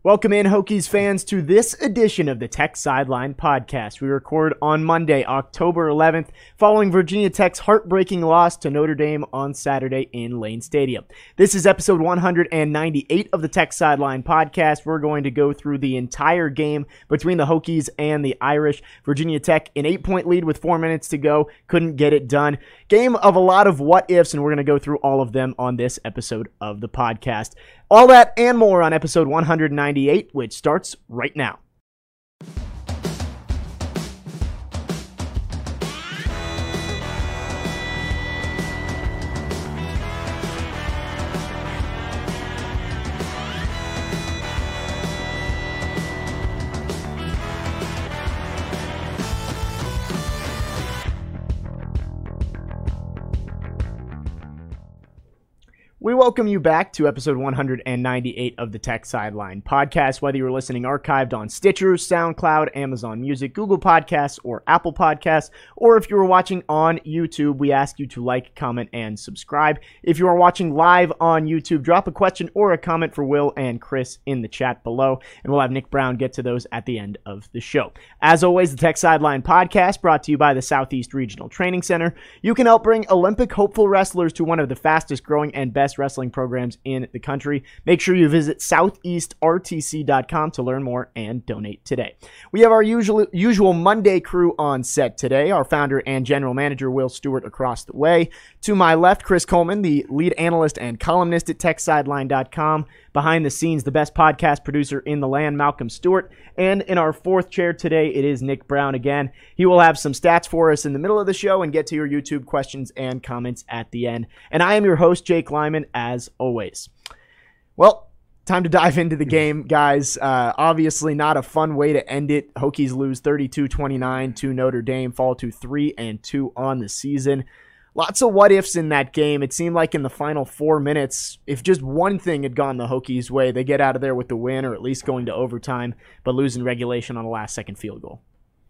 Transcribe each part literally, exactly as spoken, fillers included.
Welcome in, Hokies fans, to this edition of the Tech Sideline Podcast. We record on Monday, October eleventh, following Virginia Tech's heartbreaking loss to Notre Dame on Saturday in Lane Stadium. This is episode one hundred ninety-eight of the Tech Sideline Podcast. We're going to go through the entire game between the Hokies and the Irish. Virginia Tech, an eight-point lead with four minutes to go, couldn't get it done. Game of a lot of what-ifs, and we're going to go through all of them on this episode of the podcast. All that and more on episode one hundred ninety-eight, which starts right now. We welcome you back to episode one hundred ninety-eight of the Tech Sideline Podcast. Whether you're listening archived on Stitcher, SoundCloud, Amazon Music, Google Podcasts, or Apple Podcasts, or if you are watching on YouTube, we ask you to like, comment, and subscribe. If you are watching live on YouTube, drop a question or a comment for Will and Chris in the chat below, and we'll have Nick Brown get to those at the end of the show. As always, the Tech Sideline Podcast brought to you by the Southeast Regional Training Center. You can help bring Olympic hopeful wrestlers to one of the fastest growing and best wrestling programs in the country. Make sure you visit southeast r t c dot com to learn more and donate today. We have our usual usual Monday crew on set today. Our founder and general manager, Will Stewart, across the way. To my left, Chris Coleman, the lead analyst and columnist at tech sideline dot com. Behind the scenes, the best podcast producer in the land, Malcolm Stewart. And in our fourth chair today, it is Nick Brown again. He will have some stats for us in the middle of the show and get to your YouTube questions and comments at the end. And I am your host, Jake Lyman, as always. Well, time to dive into the game, guys. Uh, obviously not a fun way to end it. Hokies lose thirty-two twenty-nine to Notre Dame, fall to three and two on the season. Lots of what-ifs in that game. It seemed like in the final four minutes, if just one thing had gone the Hokies' way, they get out of there with the win or at least going to overtime, but losing regulation on a last-second field goal.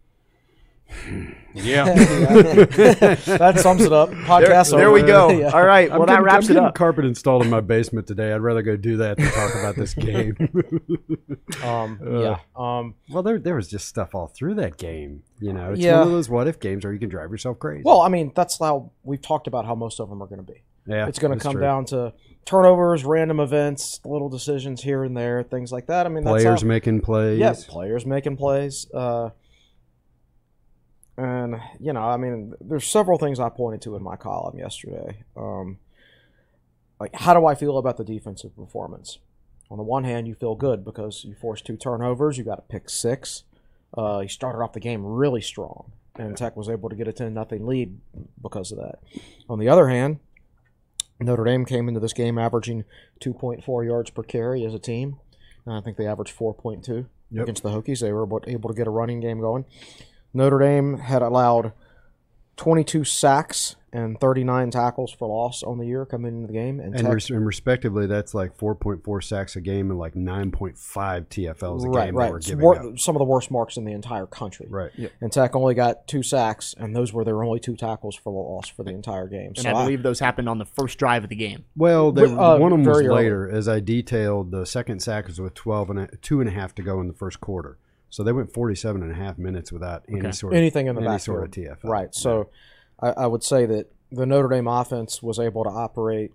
Yeah. That sums it up. Podcast there, there we go. Yeah. All right. Well, I'm that getting, wraps I'm it up. Carpet installed in my basement today. I'd rather go do that than talk about this game. um, uh, yeah. Um, well, there there was just stuff all through that game. You know, it's yeah. one of those what-if games where you can drive yourself crazy. Well, I mean, that's how we've talked about how most of them are going to be. Yeah, it's going to come true. down to turnovers, random events, little decisions here and there, things like that. I mean, that's players how, making plays. Yeah, players making plays. Uh, And, you know, I mean, there's several things I pointed to in my column yesterday. Um, like, how do I feel about the defensive performance? On the one hand, you feel good because you forced two turnovers. You got a pick six. Uh, you started off the game really strong, and Tech was able to get a ten nothing lead because of that. On the other hand, Notre Dame came into this game averaging two point four yards per carry as a team. And I think they averaged four point two yep. against the Hokies. They were able to get a running game going. Notre Dame had allowed twenty-two sacks and thirty-nine tackles for loss on the year coming into the game. And, and, Tech, res- and respectively, that's like four point four sacks a game and like nine point five T F Ls a right, game right. they were giving Wor- up. Some of the worst marks in the entire country. Right. Yeah. And Tech only got two sacks, and those were their only two tackles for loss for the entire game. And so I believe I, those happened on the first drive of the game. Well, they, uh, one of them was very later. early. As I detailed, the second sack was with twelve and a, two and a half to go in the first quarter. So they went forty-seven and a half minutes without any okay. sort of anything in the any backfield. sort of T F L. Right. So I, I would say that the Notre Dame offense was able to operate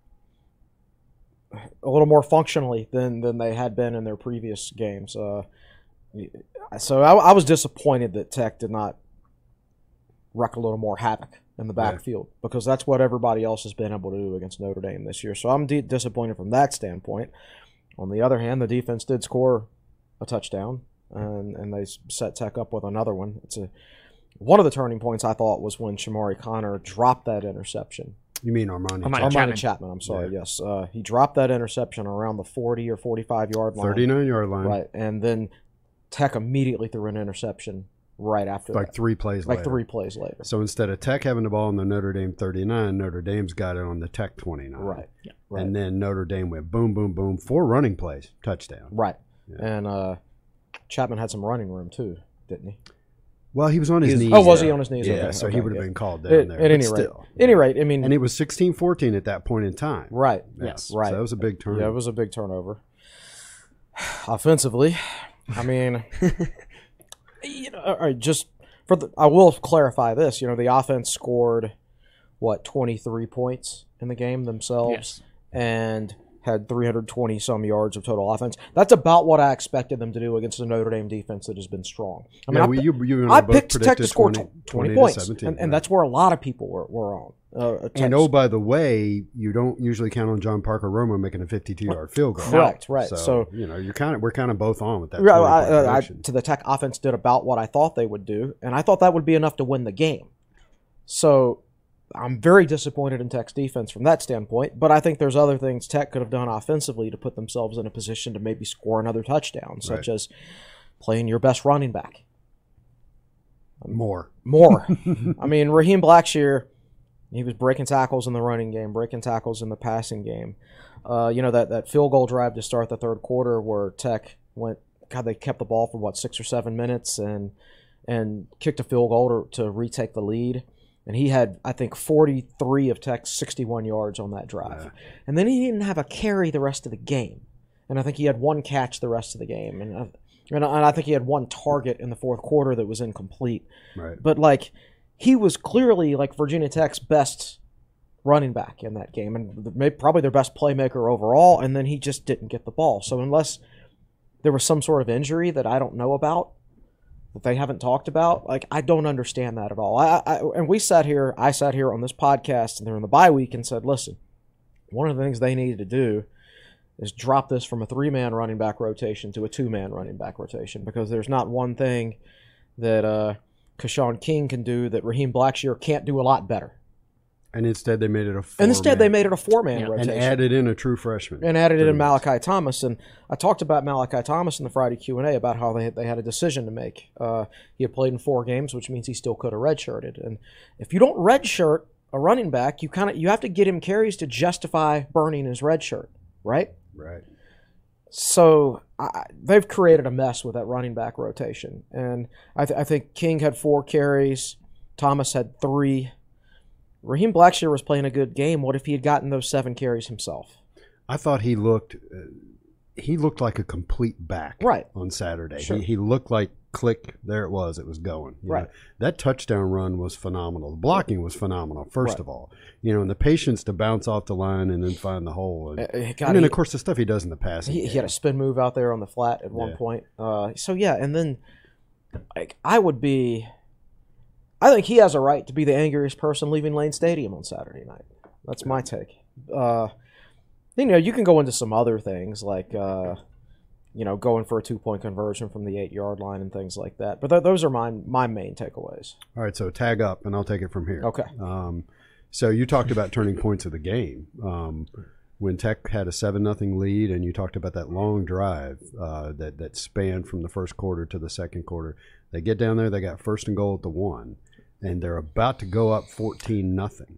a little more functionally than, than they had been in their previous games. Uh, so I, I was disappointed that Tech did not wreak a little more havoc in the backfield yeah. because that's what everybody else has been able to do against Notre Dame this year. So I'm de- disappointed from that standpoint. On the other hand, the defense did score a touchdown. And, and they set Tech up with another one. It's a one of the turning points I thought was when Shamari Connor dropped that interception. You mean Armani? Armani Chapman. Chapman. Armani Chapman. I'm sorry. Yeah. Yes, uh, he dropped that interception around the forty or forty-five yard line. thirty-nine yard line. Right, and then Tech immediately threw an interception right after like that. three plays like later. three plays later. So instead of Tech having the ball on the Notre Dame thirty-nine, Notre Dame's got it on the Tech twenty-nine. Right. Yeah. Right. And then Notre Dame went boom, boom, boom, four running plays, touchdown. Right. Yeah. And uh, Chapman had some running room too, didn't he? Well, he was on his He was- knees. oh, was he there. on his knees? Yeah, Okay, so okay, he would have yeah. been called down At, there. at but any still. rate, any rate, I mean, And it was sixteen fourteen at that point in time. right, Yeah. Yes. right. So that was a big turnover. Yeah, it was a big turnover. Offensively, I mean, you know, all right, just for the, I will clarify this. You know, the offense scored what twenty-three points in the game themselves, Yes. and had three hundred twenty some yards of total offense. That's about what I expected them to do against the Notre Dame defense that has been strong. I mean, yeah, I, well, you, you and I I both picked Tech to predicted score twenty, twenty, to points, seventeen, and, and right. that's where a lot of people were, were on. Uh, Tech's- And oh, by the way, you don't usually count on John Parker Romo making a fifty-two yard field goal. Correct, right. So, So- you know, you're kind of we're kind of both on with that. Right, twenty I, I, I, prediction. to the Tech offense did about what I thought they would do, and I thought that would be enough to win the game. So I'm very disappointed in Tech's defense from that standpoint, but I think there's other things Tech could have done offensively to put themselves in a position to maybe score another touchdown, such Right. as playing your best running back. More. More. I mean, Raheem Blackshear, he was breaking tackles in the running game, breaking tackles in the passing game. Uh, you know, that, that field goal drive to start the third quarter where Tech went, God, they kept the ball for, what, six or seven minutes and and kicked a field goal to, to retake the lead. And he had, I think, forty-three of Tech's sixty-one yards on that drive. Yeah. And then he didn't have a carry the rest of the game. And I think he had one catch the rest of the game. And I, and I think he had one target in the fourth quarter that was incomplete. Right. But, like, he was clearly, like, Virginia Tech's best running back in that game and maybe probably their best playmaker overall, and then he just didn't get the ball. So unless there was some sort of injury that I don't know about, that they haven't talked about, like, I don't understand that at all. I, I and we sat here, I sat here on this podcast and during the bye week and said, listen, one of the things they needed to do is drop this from a three-man running back rotation to a two-man running back rotation, because there's not one thing that uh, Keshawn King can do that Raheem Blackshear can't do a lot better. And instead they made it a four And instead they made it a four-man Yeah. rotation. and added in a true freshman. and added it in Pretty much. Malachi Thomas. And I talked about Malachi Thomas in the Friday Q and A about how they had, they had a decision to make. Uh, he had played in four games, which means he still could have redshirted. And if you don't redshirt a running back, you kind of you have to get him carries to justify burning his red shirt, right? Right. So I, they've created a mess with that running back rotation. And I, th- I think King had four carries, Thomas had three. Raheem Blackshear was playing a good game. What if he had gotten those seven carries himself? I thought he looked uh, he looked like a complete back Right. on Saturday. Sure. He, he looked like click, there it was, it was going. You Right. know, that touchdown run was phenomenal. The blocking was phenomenal, first Right. of all. You know, and the patience to bounce off the line and then find the hole. And, Uh, uh, God, and then, he- of course, the stuff he does in the passing He, game. he had a spin move out there on the flat at one Yeah. point. Uh, so yeah, and then like I would be, I think he has a right to be the angriest person leaving Lane Stadium on Saturday night. That's my take. Uh, you know, you can go into some other things like uh, you know going for a two point conversion from the eight yard line and things like that. But th- those are my my main takeaways. All right, so tag up, and I'll take it from here. Okay. Um, so you talked about turning points of the game. Um, when Tech had a seven nothing lead, and you talked about that long drive uh, that, that spanned from the first quarter to the second quarter. They get down there, they got first and goal at the one, and they're about to go up fourteen nothing.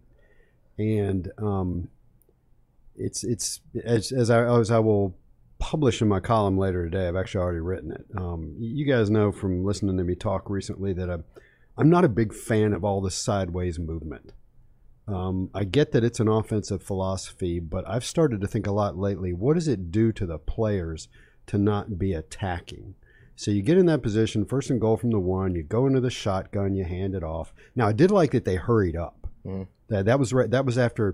And um, it's it's as, as, I, as I will publish in my column later today, I've actually already written it. Um, you guys know from listening to me talk recently that I'm, I'm not a big fan of all this sideways movement. Um, I get that it's an offensive philosophy, but I've started to think a lot lately, what does it do to the players to not be attacking? So you get in that position, first and goal from the one, you go into the shotgun, you hand it off. Now, I did like that they hurried up. Mm. That, that was right. That was after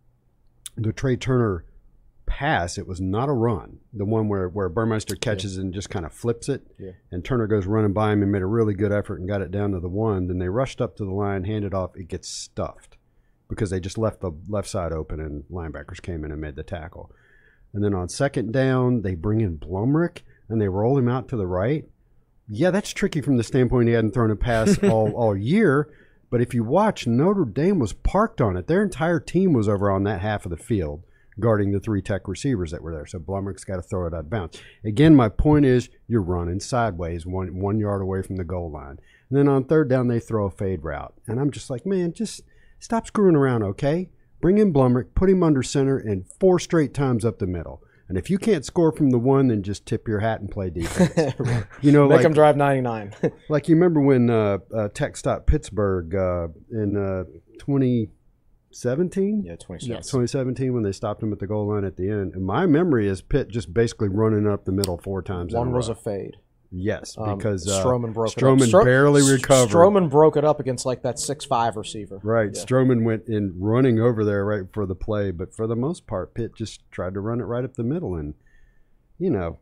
the Trey Turner pass. It was not a run. The one where, where Burmeister catches yeah. and just kind of flips it, Yeah. and Turner goes running by him and made a really good effort and got it down to the one. Then they rushed up to the line, handed off. It gets stuffed because they just left the left side open and linebackers came in and made the tackle. And then on second down, they bring in Blumrick and they roll him out to the right. Yeah, that's tricky from the standpoint he hadn't thrown a pass all, all year. But if you watch, Notre Dame was parked on it. Their entire team was over on that half of the field guarding the three Tech receivers that were there. So Blumrick's got to throw it out of bounds. Again, my point is you're running sideways one, one yard away from the goal line. And then on third down, they throw a fade route. And I'm just like, man, just stop screwing around, okay? Bring in Blumrick, put him under center, and four straight times up the middle. And if you can't score from the one, then just tip your hat and play defense. You know, Make like, them drive ninety-nine. like you remember when uh, uh, Tech stopped Pittsburgh uh, in uh, twenty seventeen? Yeah, twenty seventeen. Yes. twenty seventeen when they stopped him at the goal line at the end. And my memory is Pitt just basically running up the middle four times. One in a was row. a fade. Yes, Um, because uh, Stroman broke Stroman it up. Stro- barely recovered. Stroman broke it up against like that six five receiver. Right. Yeah. Stroman went in running over there right for the play. But for the most part, Pitt just tried to run it right up the middle. And, you know,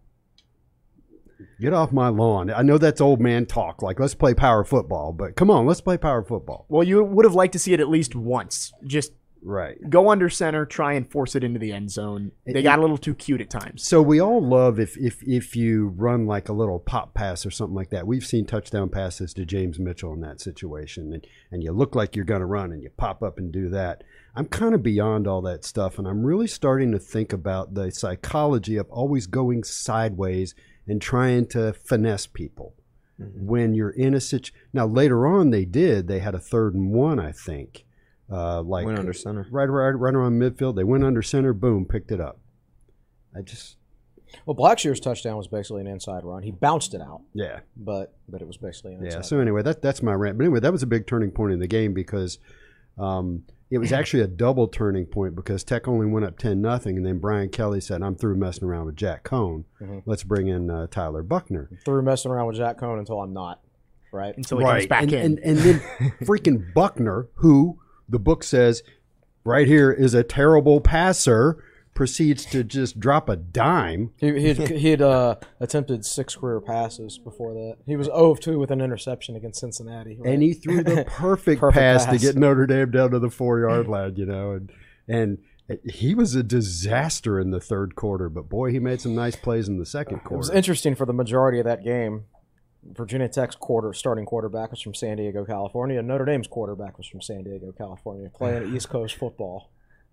get off my lawn. I know that's old man talk. Like, let's play power football. But come on, let's play power football. Well, you would have liked to see it at least once. Just Right. go under center, try and force it into the end zone. They got a little too cute at times. So we all love if, if if you run like a little pop pass or something like that. We've seen touchdown passes to James Mitchell in that situation, and, and you look like you're going to run and you pop up and do that. I'm kind of beyond all that stuff, and I'm really starting to think about the psychology of always going sideways and trying to finesse people. Mm-hmm. When you're in a situation. Now, later on they did. They had a third and one, I think. Uh, like Went under center. Right, right, right around midfield. They went under center, boom, picked it up. I just, Well, Blackshear's touchdown was basically an inside run. He bounced it out, yeah, but but it was basically an inside yeah. So anyway, that that's my rant. But anyway, that was a big turning point in the game because um, it was actually a double turning point because Tech only went up ten nothing, and then Brian Kelly said, "I'm through messing around with Jack Cohn. Mhm. Let's bring in uh, Tyler Buckner." run. Through messing around with Jack Cohn until I'm not, right? Until he comes back and, in. and and then freaking Buckner, who the book says right here is a terrible passer, proceeds to just drop a dime. He he had, he had uh, attempted six career passes before that. He was zero of two with an interception against Cincinnati. Right? And he threw the perfect, Perfect pass, pass. to get Notre Dame down to the four-yard line, you know. And and he was a disaster in the third quarter, but boy, he made some nice plays in the second It was quarter. interesting for the majority of that game. Virginia Tech's quarter starting quarterback was from San Diego, California, and Notre Dame's quarterback was from San Diego, California, playing East Coast football.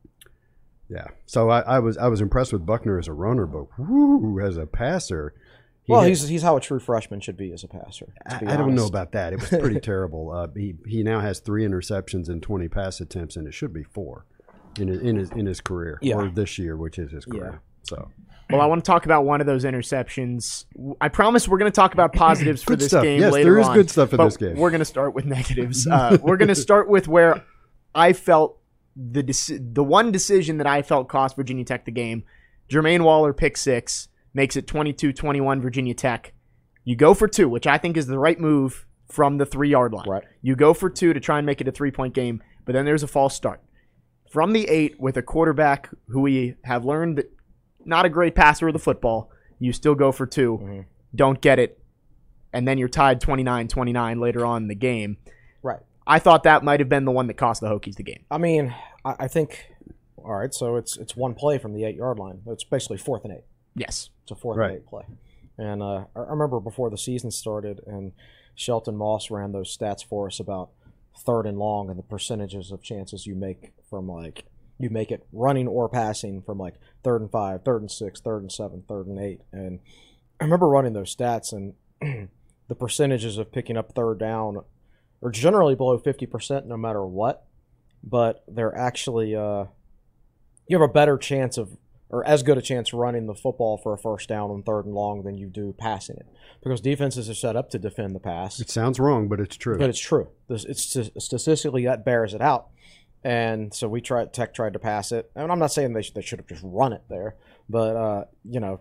Yeah. So I, I was I was impressed with Buckner as a runner, but whoo, as a passer. he Well, had- he's he's how a true freshman should be as a passer. to I, be I don't know honest. about that. It was pretty terrible. Uh, he he now has three interceptions and twenty pass attempts, and it should be four in his in his, in his career Yeah. or this year, which is his career. Yeah. So Well, I want to talk about one of those interceptions. I promise we're going to talk about positives for Good this stuff. game Yes, later there is on, good stuff in but this game. We're going to start with negatives. Uh, we're going to start with where I felt the deci- the one decision that I felt cost Virginia Tech the game. Jermaine Waller pick six makes it twenty-two twenty-one Virginia Tech. You go for two, which I think is the right move from the three-yard line. Right. You go for two to try and make it a three-point game, but then there's a false start. From the eight with a quarterback who we have learned that not a great passer of the football, you still go for two, Mm-hmm. don't get it, and then you're tied twenty-nine twenty-nine later on in the game. Right. I thought that might have been the one that cost the Hokies the game. I mean, I, I think. All right, so it's it's one play from the eight yard line. It's basically fourth and eight. Yes. It's a fourth Right. and eight play. And uh, I I remember before the season started, and Shelton Moss ran those stats for us about third and long and the percentages of chances you make from like you make it running or passing from like third and five, third and six, third and seven, third and eight. And I remember running those stats, and the percentages of picking up third down are generally below fifty percent no matter what, but they're actually uh, you have a better chance of or as good a chance running the football for a first down on third and long than you do passing it, because defenses are set up to defend the pass. it sounds wrong, but it's true. But it's true. This, it's statistically that bears it out, and so we tried. Tech tried to pass it, and I'm not saying they should, they should have just run it there, but uh, you know,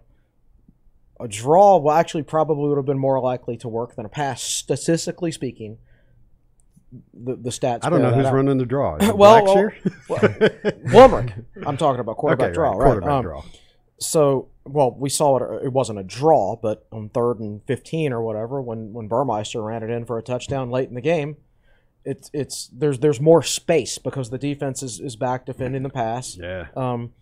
a draw will actually probably would have been more likely to work than a pass, statistically speaking. The, the stats. I don't bear know that who's out. running the draw. Is it Well, Blackshear? well, Limerick. I'm talking about quarterback Okay, draw, right, right? quarterback Um, draw. So, well, we saw it. It wasn't a draw, but on third and fifteen or whatever, when when Burmeister ran it in for a touchdown late in the game, it's it's there's there's more space because the defense is, is back defending the pass. Yeah. Um.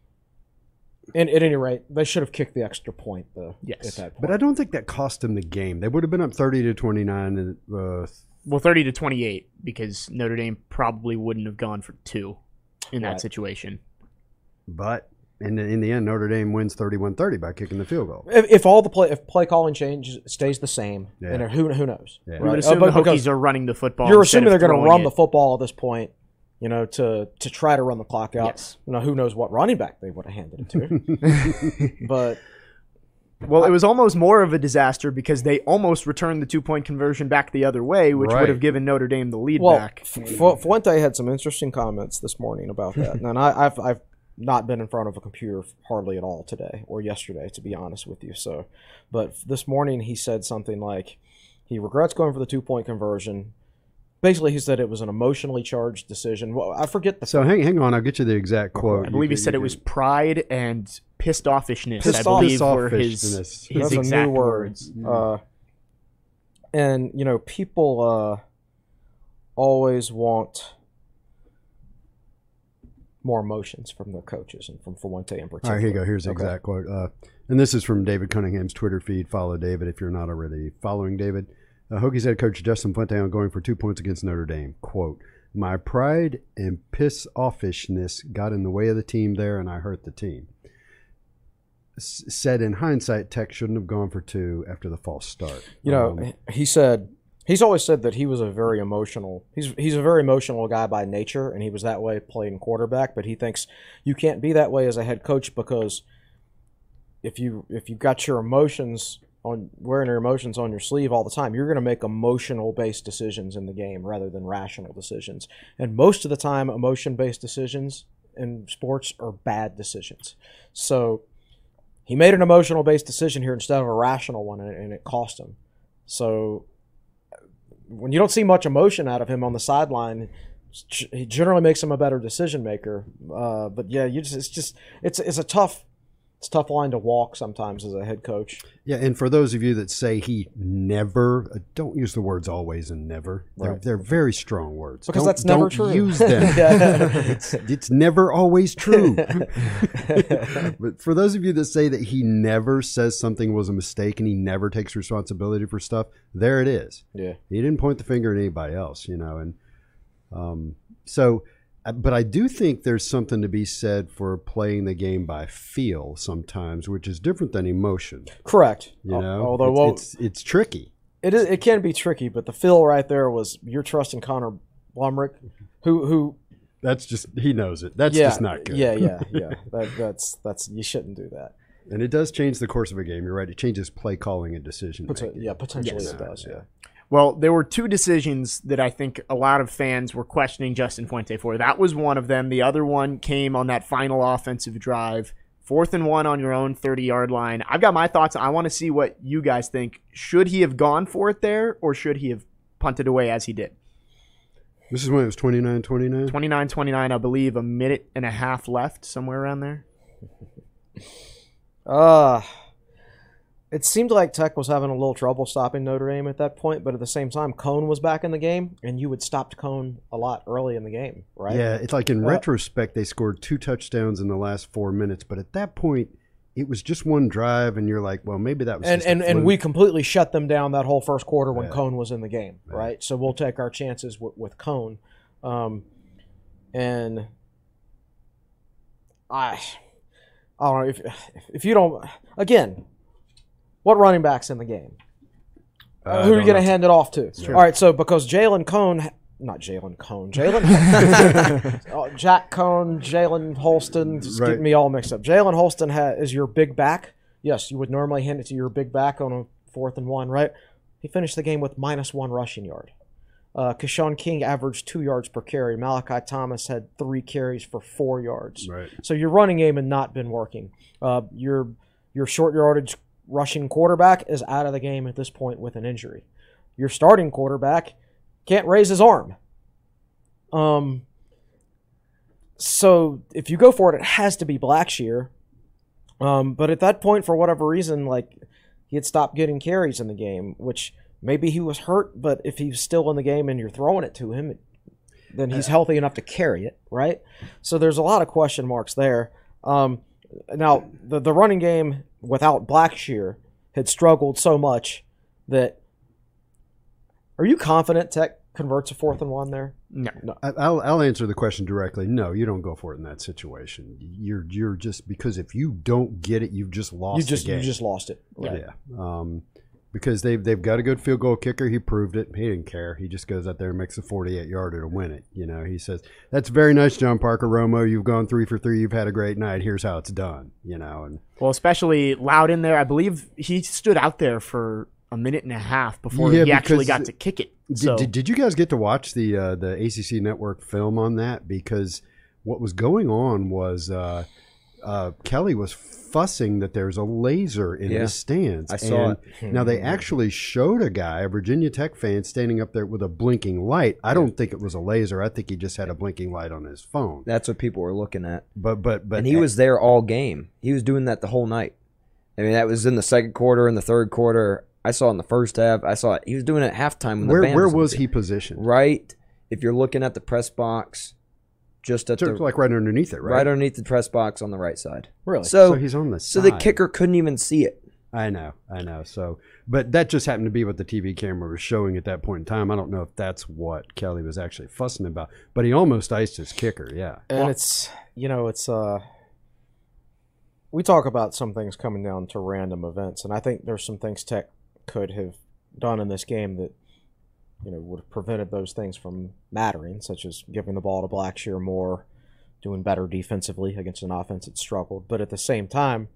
And at any rate, they should have kicked the extra point though. Yes. At that point. But I don't think that cost them the game. They would have been up thirty to twenty-nine. And, uh, Well, thirty to twenty-eight because Notre Dame probably wouldn't have gone for two in that Right. situation. but in the, in the end, Notre Dame wins thirty-one thirty by kicking the field goal. if, if all the play if play calling changes stays the same, Yeah. and who who knows? Yeah. We would Right? assume Uh, the but because- Hokies are running the football. You're instead assuming of they're going to throwing run it. the football at this point, you know, to to try to run the clock out. Yes. You know, who knows what running back they would have handed it to. But Well, it was almost more of a disaster because they almost returned the two-point conversion back the other way, which Right. would have given Notre Dame the lead Well, back. Fu- Fuente had some interesting comments this morning about that, and I, I've I've not been in front of a computer hardly at all today or yesterday, to be honest with you. So, but this morning he said something like he regrets going for the two-point conversion. Basically, he said it was an emotionally charged decision. Well, I forget the So hang hang on, I'll get you the exact quote. I believe he You- said you it was can- pride and pissed offishness, Pissed I believe, off- were his, Pissed-offishness. his That's a exact new word. words. Uh, and you know, people uh, always want more emotions from their coaches and from Fuente in particular. All right, here you go. Here's the Okay. exact quote. Uh, and this is from David Cunningham's Twitter feed. Follow David if you're not already following David. Uh, Hokies head coach Justin Fuente on going for two points against Notre Dame. Quote, my pride and piss-offishness got in the way of the team there, and I hurt the team. S- said in hindsight, Tech shouldn't have gone for two after the false start. You know, Um, he said he's always said that he was a very emotional. He's he's a very emotional guy by nature, and he was that way playing quarterback. But he thinks you can't be that way as a head coach because if you if you've got your emotions on wearing your emotions on your sleeve all the time, you're going to make emotional based decisions in the game rather than rational decisions. And most of the time, emotion based decisions in sports are bad decisions. So he made an emotional based decision here instead of a rational one, and it, and it cost him. So when you don't see much emotion out of him on the sideline, he generally makes him a better decision maker. Uh, but yeah, you just it's just it's it's a tough it's a tough line to walk sometimes as a head coach. Yeah, and for those of you that say he never, uh, don't use the words always and never. They're, Right. they're very strong words. Because Don't- that's never don't true. use them. Yeah. it's, it's never always true. But for those of you that say that he never says something was a mistake and he never takes responsibility for stuff, there it is. Yeah. He didn't point the finger at anybody else, you know. And um, so, uh, but I do think there's something to be said for playing the game by feel sometimes, which is different than emotion. Correct. You know, Although it's, well, it's it's tricky. it is it can be tricky, but the feel right there was you're trusting Connor Blumrick, who who That's just he knows it. That's yeah just not good. yeah yeah yeah that, that's that's you shouldn't do that. And it does change the course of a game. You're right. It changes play calling and decision Pot- making. yeah, potentially Yes. it does. Yeah. Well, there were two decisions that I think a lot of fans were questioning Justin Fuente for. That was one of them. The other one came on that final offensive drive. Fourth and one on your own thirty-yard line. I've got my thoughts. I want to see what you guys think. Should he have gone for it there, or should he have punted away as he did? This is when it was twenty-nine twenty-nine. twenty-nine twenty-nine, I believe, a minute and a half left, somewhere around there. Uh, it seemed like Tech was having a little trouble stopping Notre Dame at that point, but at the same time, Cone was back in the game, and you had stopped Cone a lot early in the game, right? Yeah, it's like in Uh, retrospect, they scored two touchdowns in the last four minutes, but at that point, it was just one drive, and you're like, well, maybe that was And just a and, and fluke. we completely shut them down that whole first quarter when Yeah. Cone was in the game, Yeah. right? So we'll take our chances w- with Cone. Um, and I, I don't know if if you don't again, what running backs in the game? Uh, Who I are you don't going to know. hand it off to? Sure. All right, so because Jalen Cone, not Jalen Cone, Jalen, oh, Jack Cone, Jalen Holston, just Right. getting me all mixed up. Jalen Holston ha- is your big back. Yes, you would normally hand it to your big back on a fourth and one, right? He finished the game with minus one rushing yard. Uh, Keshawn King averaged two yards per carry. Malachi Thomas had three carries for four yards. Right. So your running game had not been working. Uh, your your short yardage rushing quarterback is out of the game at this point with an injury. Your starting quarterback can't raise his arm. Um. So if you go for it, it has to be Blackshear. Um, but at that point, for whatever reason, like he had stopped getting carries in the game, which maybe he was hurt. But if he's still in the game and you're throwing it to him, then he's healthy enough to carry it, right? So there's a lot of question marks there. Um, now the the running game without Blackshear had struggled so much that. Are you confident Tech converts a fourth and one there? No. No. I- I'll, I'll answer the question directly. No, you don't go for it in that situation. You're you're just because if you don't get it, you've just lost You just the game. you just lost it. Right. Yeah. Um, because they've they've got a good field goal kicker. He proved it. He didn't care. He just goes out there and makes a forty-eight yarder to win it. You know, he says, "That's very nice, John Parker Romo. You've gone three for three. You've had a great night. Here's how it's done." You know, and well, especially Loud in there. I believe he stood out there for a minute and a half before Yeah, he actually because got to kick it. did, So did, did you guys get to watch the uh, the A C C Network film on that? Because what was going on was uh, uh, Kelly was fussing that there's a laser in Yeah, the stands. I saw and it. Now they actually showed a guy, a Virginia Tech fan, standing up there with a blinking light. I don't think it was a laser. I think he just had a blinking light on his phone. That's what people were looking at. But but but And he was there all game. He was doing that the whole night. I mean, that was in the second quarter and the third quarter. I saw it in the first half. I saw it. He was doing it at halftime. When where the band where was, was on. he positioned? Right. If you're looking at the press box, just at Just the like right underneath it, right? right underneath the press box on the right side. Really? So, So he's on the so the side. kicker couldn't even see it. I know, I know. So, but that just happened to be what the T V camera was showing at that point in time. I don't know if that's what Kelly was actually fussing about, but he almost iced his kicker. Yeah, And it's, you know, it's, uh, we talk about some things coming down to random events, and I think there's some things Tech could have done in this game that, you know, would have prevented those things from mattering, such as giving the ball to Blackshear more, doing better defensively against an offense that struggled. But at the same time,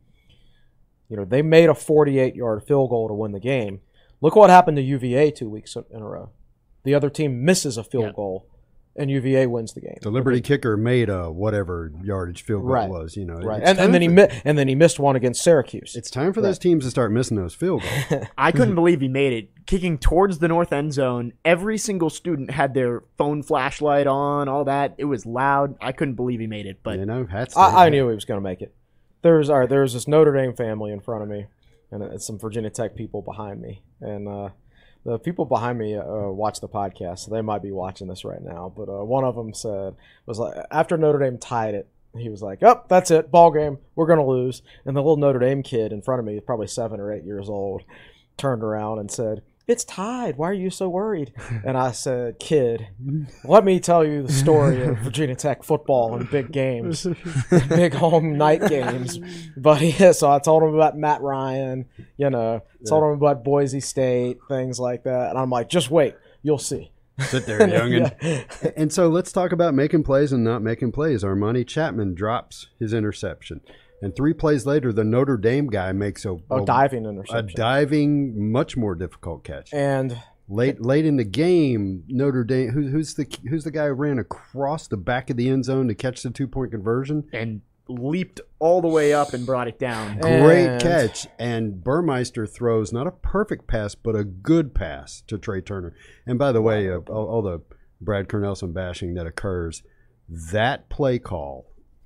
you know, they made a forty-eight-yard field goal to win the game. Look what happened to U V A two weeks in a row. The other team misses a field Yeah. goal, and U V A wins the game. the Liberty kicker made a whatever yardage field goal Right. was. You know, Right, It's and, time and then he for- mi- and then he missed one against Syracuse. It's time for Right. those teams to start missing those field goals. I couldn't believe he made it. Kicking towards the north end zone, every single student had their phone flashlight on, all that. It was loud. I couldn't believe he made it, but you know, hats. to I, I him. knew he was going to make it. There's all right, there's this Notre Dame family in front of me, and uh, some Virginia Tech people behind me, and uh, the people behind me uh, watch the podcast, so they might be watching this right now. But uh, one of them said was like after Notre Dame tied it, he was like, "Oh, that's it, ball game. We're going to lose." And the little Notre Dame kid in front of me, probably seven or eight years old, turned around and said, "It's tied. Why are you so worried?" And I said, "Kid, let me tell you the story of Virginia Tech football and big games, big home night games." But yeah, so I told him about Matt Ryan, you know, told him about Boise State, things like that. And I'm like, just wait, you'll see. Sit there, youngin. Yeah. And so let's talk about making plays and not making plays. Armani Chapman drops his interception. And three plays later, the Notre Dame guy makes a, A a, diving a interception. diving, much more difficult catch. And Late late in the game, Notre Dame, who, who's the who's the guy who ran across the back of the end zone to catch the two-point conversion? and leaped all the way up and brought it down. Great And- catch. And Burmeister throws not a perfect pass, but a good pass to Trey Turner. And by the way, uh, all, all the Brad Cornelson bashing that occurs, that play call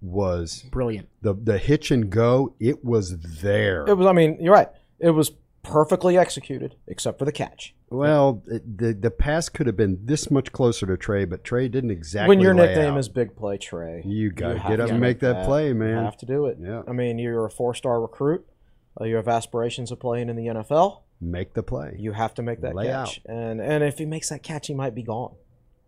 was Brilliant. the the hitch and go. It was there. it was, I mean, you're right. It was perfectly executed, except for the catch. Well, it, the the pass could have been this much closer to Trey, but Trey didn't exactly. When your lay nickname out. is Big Play Trey, You gotta have get up to and make that play, You man. have to do it. Yeah. I mean, you're a four-star recruit. Uh, you have aspirations of playing in the N F L. Make the play. You have to make that Lay catch. And and if he makes that catch, he might be gone.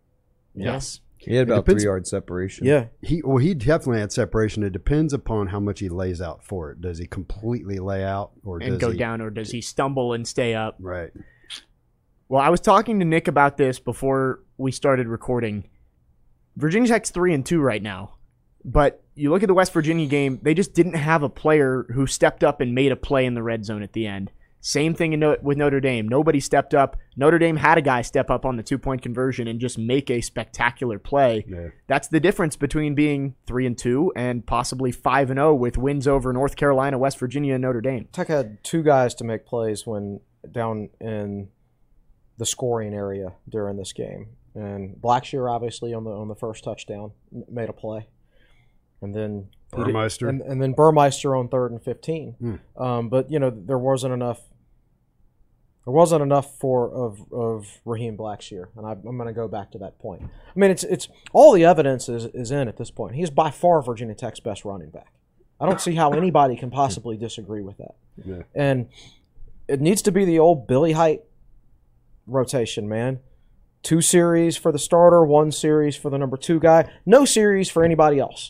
Yes. He had It about depends- three yard separation. Yeah. He well, he definitely had separation. It depends upon how much he lays out for it. Does he completely lay out, or And does go he, down, or does he stumble and stay up? Right. Well, I was talking to Nick about this before we started recording. Virginia Tech's three and two right now, but you look at the West Virginia game; they just didn't have a player who stepped up and made a play in the red zone at the end. Same thing in no- with Notre Dame. Nobody stepped up. Notre Dame had a guy step up on the two-point conversion and just make a spectacular play. Yeah. That's the difference between being three and two and possibly five and zero with wins over North Carolina, West Virginia, and Notre Dame. Tech had two guys to make plays when down in the scoring area during this game, and Blackshear obviously on the on the first touchdown m- made a play, and then he did- Burmeister. and, and then Burmeister on third and fifteen. Hmm. Um, but you know there wasn't enough. There wasn't enough for of of Raheem Blackshear, and I, I'm going to go back to that point. I mean, it's it's all the evidence is is in at this point. He's by far Virginia Tech's best running back. I don't see how anybody can possibly disagree with that. Yeah. And it needs to be the old Billy Height rotation, man. two series for the starter, one series for the number two guy, no series for anybody else.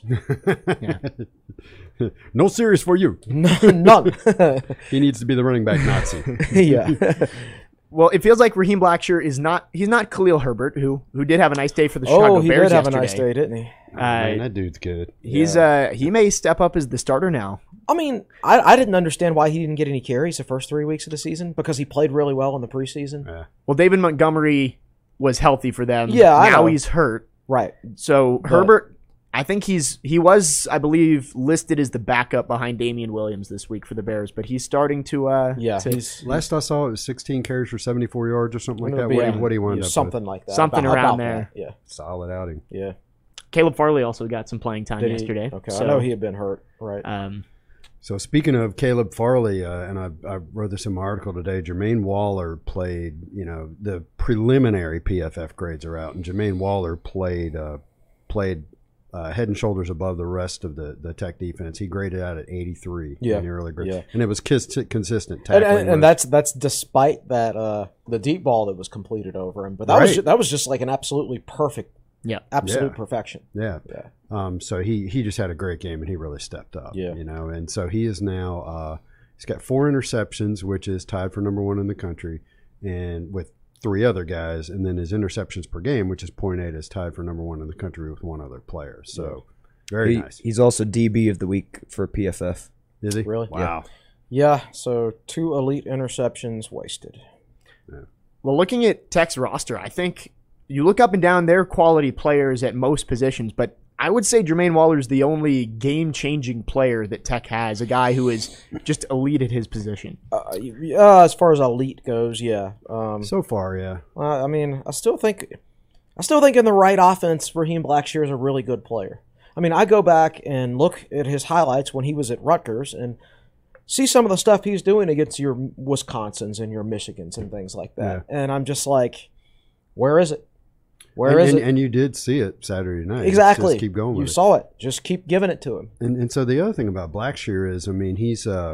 No series for you. None. He needs to be the running back Nazi. Yeah. Well, it feels like Raheem Blackshear is not. He's not Khalil Herbert, who who did have a nice day for the Oh, Chicago he Bears did have yesterday. a nice day, didn't he? Oh, man, that dude's good. He's uh he may step up as the starter now. I mean, I, I didn't understand why he didn't get any carries the first three weeks of the season because he played really well in the preseason. Yeah. Well, David Montgomery was healthy for them. Yeah, I now know. he's hurt. Right. So But- Herbert, I think he's he was I believe listed as the backup behind Damian Williams this week for the Bears, but he's starting to uh Yeah. to- He's Last I saw, it was sixteen carries for seventy-four yards or something like It'll that. be, What, uh, do you- what do you wind yeah, up something like that. Something About- around about there. that. Yeah. with? Solid outing. Yeah. Caleb Farley also got some playing time Did he? yesterday. Okay. So, I know he had been hurt. Right. um So speaking of Caleb Farley, uh, and I, I wrote this in my article today, Jermaine Waller played, you know, the preliminary P F F grades are out, and Jermaine Waller played uh, played uh, head and shoulders above the rest of the, the Tech defense. He graded out at eighty-three Yeah. in the early grade. Yeah. And it was kis- consistent and, tackling. and, and was- that's that's despite that uh, the deep ball that was completed over him. But that was Right. ju- that was just like an absolutely perfect, yeah. absolute Yeah. perfection. yeah. Yeah. Um, so he, he just had a great game, and he really stepped up. Yeah. You know, and so he is now uh, he's got four interceptions, which is tied for number one in the country, and with three other guys, and then his interceptions per game, which is point eight, is tied for number one in the country with one other player. So very He- nice. He's also D B of the week for P F F. Is he? Really? Wow. Yeah. So two elite interceptions wasted. Well, looking at Tech's roster, I think you look up and down, they're quality players at most positions, but I would say Jermaine Waller is the only game-changing player that Tech has, a guy who is just elite at his position. Uh, yeah, as far as elite goes, yeah. Um, So far, yeah. Uh, I mean, I still think, I still think in the right offense, Raheem Blackshear is a really good player. I mean, I go back and look at his highlights when he was at Rutgers and see some of the stuff he's doing against your Wisconsins and your Michigans and things like that, and I'm just like, where is it? Where and, is and, it? and you did see it Saturday night. Exactly. Just keep going with you it. saw it. Just keep giving it to him. And and so the other thing about Blackshear is, I mean, he's uh,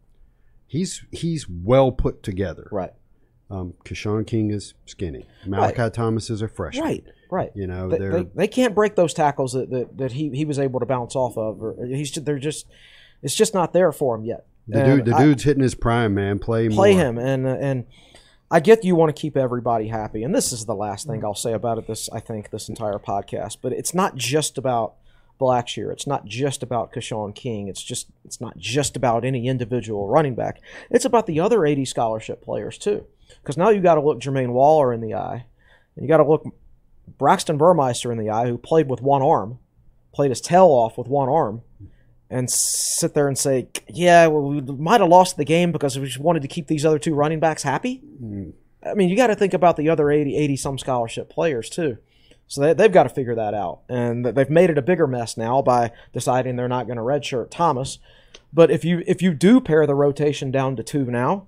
he's he's well put together. Right. Um, Keshawn King is skinny. Malachi Thomas is a freshman. Right. Right. You know, They, they're they, they can't break those tackles that, that, that he, he was able to bounce off of. Or he's just, they're just it's just not there for him yet. the And dude. The I- dude's hitting his prime, man. Play play more. him and and I get you want to keep everybody happy, and this is the last thing I'll say about it this I think this entire podcast, but it's not just about Blackshear, it's not just about Keshawn King, it's just it's not just about any individual running back, it's about the other eighty scholarship players too, because now you got to look Jermaine Waller in the eye, and you got to look Braxton Burmeister in the eye, who played with one arm, played his tail off with one arm, and sit there and say, yeah, well, we might have lost the game because we just wanted to keep these other two running backs happy. Mm. I mean, you got to think about the other eighty, eighty some scholarship players too. So they, they've got to figure that out. And they've made it a bigger mess now by deciding they're not going to redshirt Thomas. But if you if you do pare the rotation down to two now,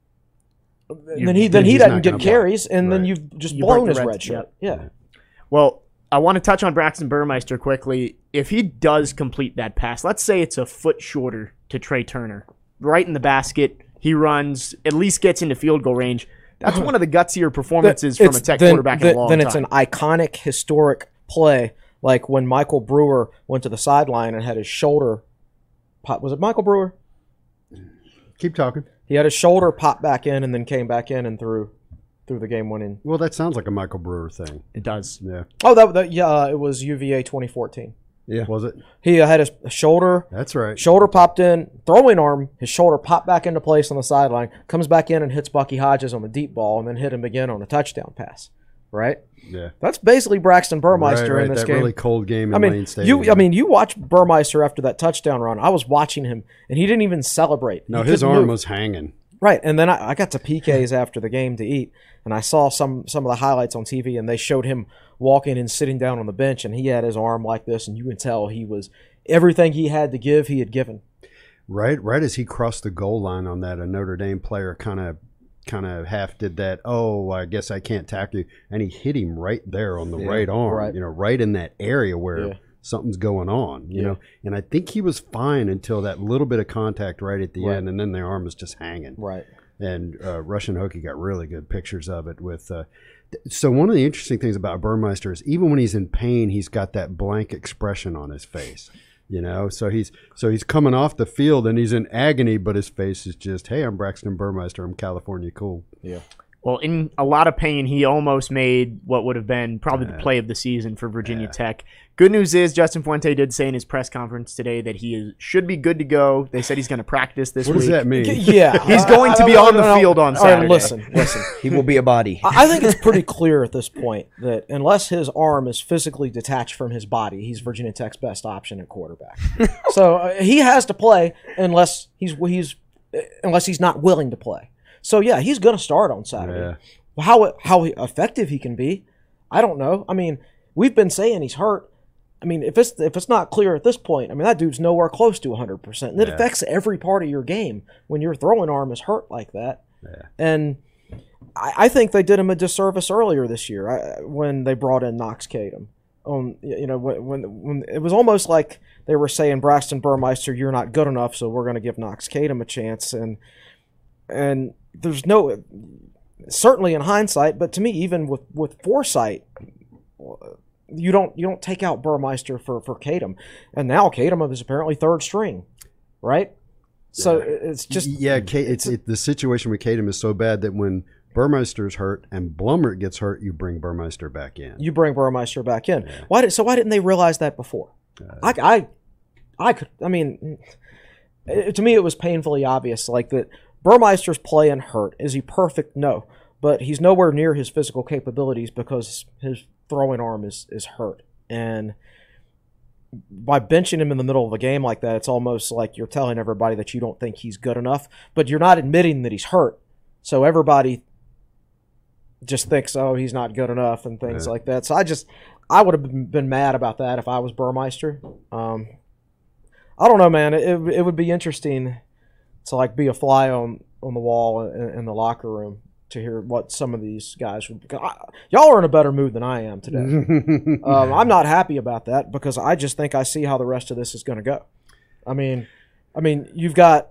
You- then he then then he he's doesn't not get gonna play. carries, and then Right. you've just You blown break his the red reds, shirt. yep. Yeah. Well, I want to touch on Braxton Burmeister quickly. If he does complete that pass, let's say it's a foot shorter to Trey Turner, right in the basket, he runs, at least gets into field goal range. That's one of the gutsier performances from a It's- Tech then- quarterback in then, a long then time. it's an iconic, historic play, like when Michael Brewer went to the sideline and had his shoulder pop. Was it Michael Brewer? Keep talking. He had his shoulder pop back in and then came back in and threw threw the game winning. Well, that sounds like a Michael Brewer thing. It does. Yeah. Oh, that, that yeah, uh, it was U V A twenty fourteen. Yeah. Was it? He uh, had his shoulder That's right. shoulder popped in, throwing arm, his shoulder popped back into place on the sideline, comes back in and hits Bucky Hodges on the deep ball, and then hit him again on a touchdown pass. Right? Yeah. That's basically Braxton Burmeister right, right. in this that game. really cold game in I mean, Lane Stadium. you. I mean, you watch Burmeister after that touchdown run. I was watching him, and he didn't even celebrate. no, He his couldn't arm move. was hanging. Right, and then I, I got to P K's after the game to eat, and I saw some some of the highlights on T V, and they showed him walking and sitting down on the bench, and he had his arm like this, and you can tell he was everything he had to give, he had given. Right, right as he crossed the goal line on that, a Notre Dame player kind of, kind of half did that. Oh, I guess I can't tackle you, and he hit him right there on the Yeah, right arm. right. You know, right in that area where Yeah. something's going on. You Yeah. know, and I think he was fine until that little bit of contact right at the Right. end, and then their arm was just hanging. Right. And uh, Russian Hokey got really good pictures of it. With uh, th- so one of the interesting things about Burmeister is even when he's in pain, he's got that blank expression on his face. You know, so he's so he's coming off the field and he's in agony, but his face is just, "Hey, I'm Braxton Burmeister. I'm California cool." Yeah. Well, in a lot of pain, he almost made what would have been probably the play of the season for Virginia Yeah. Tech. Good news is Justin Fuente did say in his press conference today that he is, should be good to go. They said he's going to practice this What week. does that mean? Yeah. He's going to be on the field on All right, Saturday. listen, listen. He will be a body. I I think it's pretty clear at this point that unless his arm is physically detached from his body, he's Virginia Tech's best option at quarterback. So uh, he has to play unless he's he's unless he's not willing to play. So yeah, he's going to start on Saturday. How how effective he can be, I don't know. I mean, we've been saying he's hurt. I mean, if it's if it's not clear at this point, I mean that dude's nowhere close to one hundred percent. And it Yeah. affects every part of your game when your throwing arm is hurt like that. Yeah. And I, I think they did him a disservice earlier this year I, when they brought in Knox Kadum. Um, you know, when, when when it was almost like they were saying, Braxton Burmeister, you're not good enough, so we're going to give Knox Kadum a chance. And and there's no, certainly in hindsight, but to me, even with, with foresight, you don't you don't take out Burmeister for for Kadum. And now Kadum is apparently third string, right? So Yeah. it's just yeah, K, it's it, the situation with Kadum is so bad that when Burmeister's hurt and Blumert gets hurt, you bring Burmeister back in. you bring Burmeister back in. Why did so? Why didn't they realize that before? I, I, I could. I mean, it, to me, it was painfully obvious. Like that, Burmeister's playing hurt. Is he perfect? No, but he's nowhere near his physical capabilities because his throwing arm is is hurt. And by benching him in the middle of a game like that, it's almost like you're telling everybody that you don't think he's good enough, but you're not admitting that he's hurt. So everybody just thinks, oh, he's not good enough and things Yeah. like that. So I just, I would have been, been mad about that if I was Burmeister. Um, I don't know, man. It, it would be interesting to like be a fly on, on the wall in, in the locker room to hear what some of these guys would. I, y'all are in a better mood than I am today. um, I'm not happy about that because I just think I see how the rest of this is going to go. I mean, I mean, you've got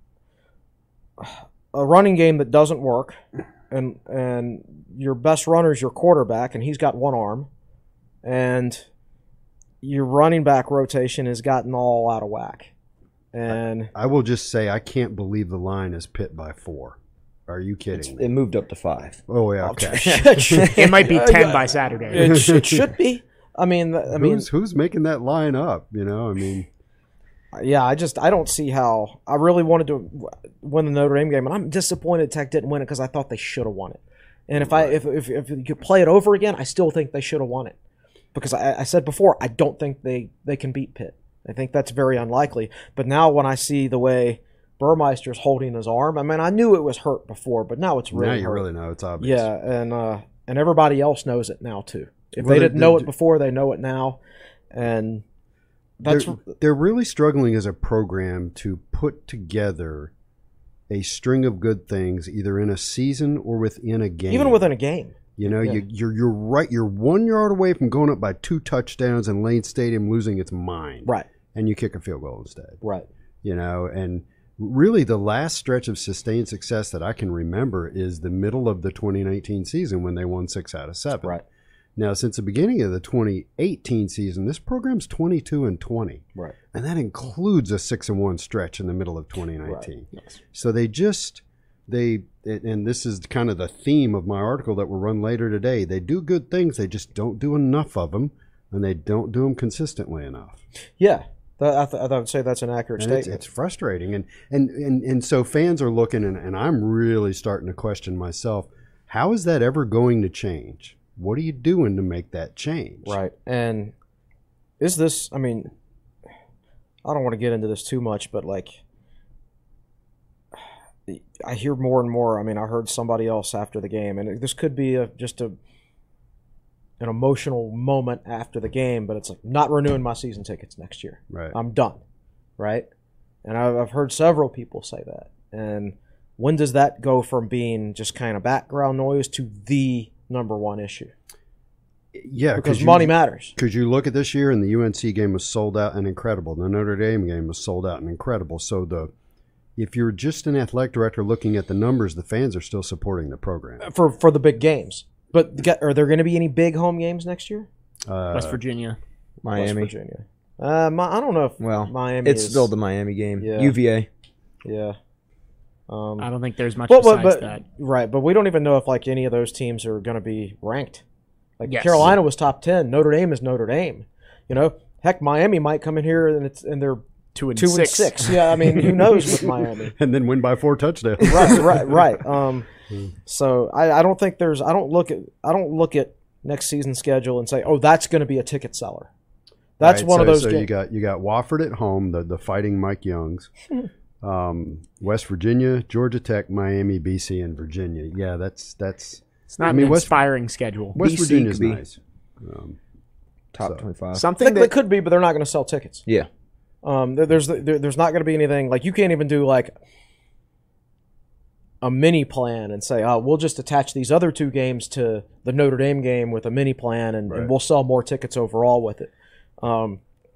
a running game that doesn't work, and and your best runner is your quarterback, and he's got one arm, and your running back rotation has gotten all out of whack. And I will just say I can't believe the line is Pitt by four. Are you kidding me? It moved up to five. Oh yeah, okay. It might be ten by Saturday. it, sh- it should be. I mean, I mean, who's who's making that line up? You know, I mean, yeah, I just I don't see how. I really wanted to win the Notre Dame game, and I'm disappointed Tech didn't win it because I thought they should have won it. And if I if, if if you could play it over again, I still think they should have won it because I, I said before I don't think they they can beat Pitt. I think that's very unlikely. But now when I see the way Burmeister's holding his arm, I mean, I knew it was hurt before, but now it's really now you hurt. really know it's obvious. Yeah, and uh, and everybody else knows it now too. If Well, they the- didn't know the- it before, they know it now, and that's they're, they're really struggling as a program to put together a string of good things, either in a season or within a game. even within a game. You know, Yeah. you, you're you're right. You're one yard away from going up by two touchdowns and Lane Stadium losing its mind, Right, and you kick a field goal instead. right. You know, and really the last stretch of sustained success that I can remember is the middle of the twenty nineteen season when they won six out of seven. Right. Now, since the beginning of the twenty eighteen season, this program's twenty-two and twenty, Right. and that includes a six and one stretch in the middle of twenty nineteen. So they just they and this is kind of the theme of my article that will run later today. They do good things, they just don't do enough of them, and they don't do them consistently enough. Yeah, that, I, th- I would say that's an accurate And it's, statement. it's frustrating, and and and and so fans are looking, and, and I'm really starting to question myself. How is that ever going to change? What are you doing to make that change? Right. And is this, I mean, I don't want to get into this too much, but like, I hear more and more. I mean, I heard somebody else after the game, and this could be a, just a an emotional moment after the game, but it's like, not renewing my season tickets next year. Right. I'm done. Right. And I've, I've heard several people say that. And when does that go from being just kind of background noise to the number one issue? Yeah, Because you, money matters. Because you look at this year, and the U N C game was sold out and incredible. The Notre Dame game was sold out and incredible. So the if you're just an athletic director looking at the numbers, the fans are still supporting the program. for for the big games. But get- are there going to be any big home games next year? Uh, West Virginia. Miami. West Virginia. Uh, my, I don't know if Well, Miami. it's is, still the Miami game. Yeah. U V A. yeah. Um, I don't think there's much But, but, besides but that. right, but we don't even know if like any of those teams are going to be ranked. Like Yes. Carolina was top ten. Notre Dame is Notre Dame. You know, heck, Miami might come in here and it's and they're Two and two six. and six. Yeah, I mean, who knows with Miami? and then win by four touchdowns. right, right, right. Um, so I, I don't think there's. I don't look at. I don't look at next season's schedule and say, oh, that's going to be a ticket seller. That's Right, one so, of those. So ga- you got you got Wofford at home, the the Fighting Mike Youngs, um, West Virginia, Georgia Tech, Miami, B C, and Virginia. Yeah, that's that's It's not I mean, an West- inspiring schedule. West B C Virginia's could be- nice. Um, Top So- twenty-five. Something They, they that could be, but they're not going to sell tickets. Yeah. Um, there, there's there, there's not going to be anything like you can't even do like a mini plan and say, oh, we'll just attach these other two games to the Notre Dame game with a mini plan, and, Right. and we'll sell more tickets overall with it. Um,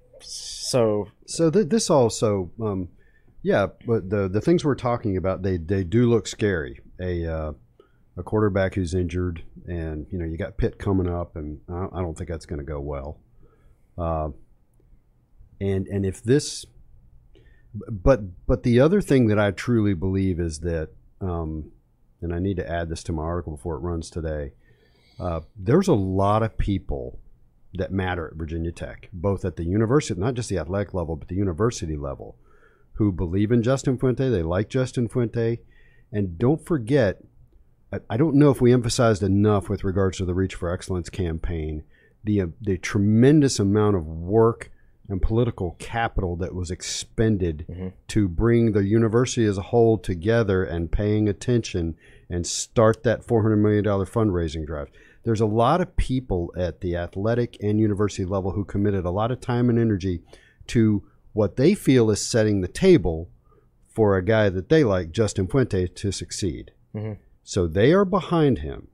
so So th- this also, um, yeah, but the the things we're talking about, they they do look scary. A uh, a quarterback who's injured, and you know you got Pitt coming up, and I, I don't think that's going to go well. Uh, and and if this, but but the other thing that I truly believe is that, um, and I need to add this to my article before it runs today. Uh, there's a lot of people that matter at Virginia Tech, both at the university, not just the athletic level, but the university level, who believe in Justin Fuente. They like Justin Fuente. And don't forget, I, I don't know if we emphasized enough with regards to the Reach for Excellence campaign, the, uh, the tremendous amount of work and political capital that was expended mm-hmm. to bring the university as a whole together and paying attention and start that four hundred million dollars fundraising drive. There's a lot of people at the athletic and university level who committed a lot of time and energy to what they feel is setting the table for a guy that they like, Justin Fuente, to succeed. Mm-hmm. So they are behind him.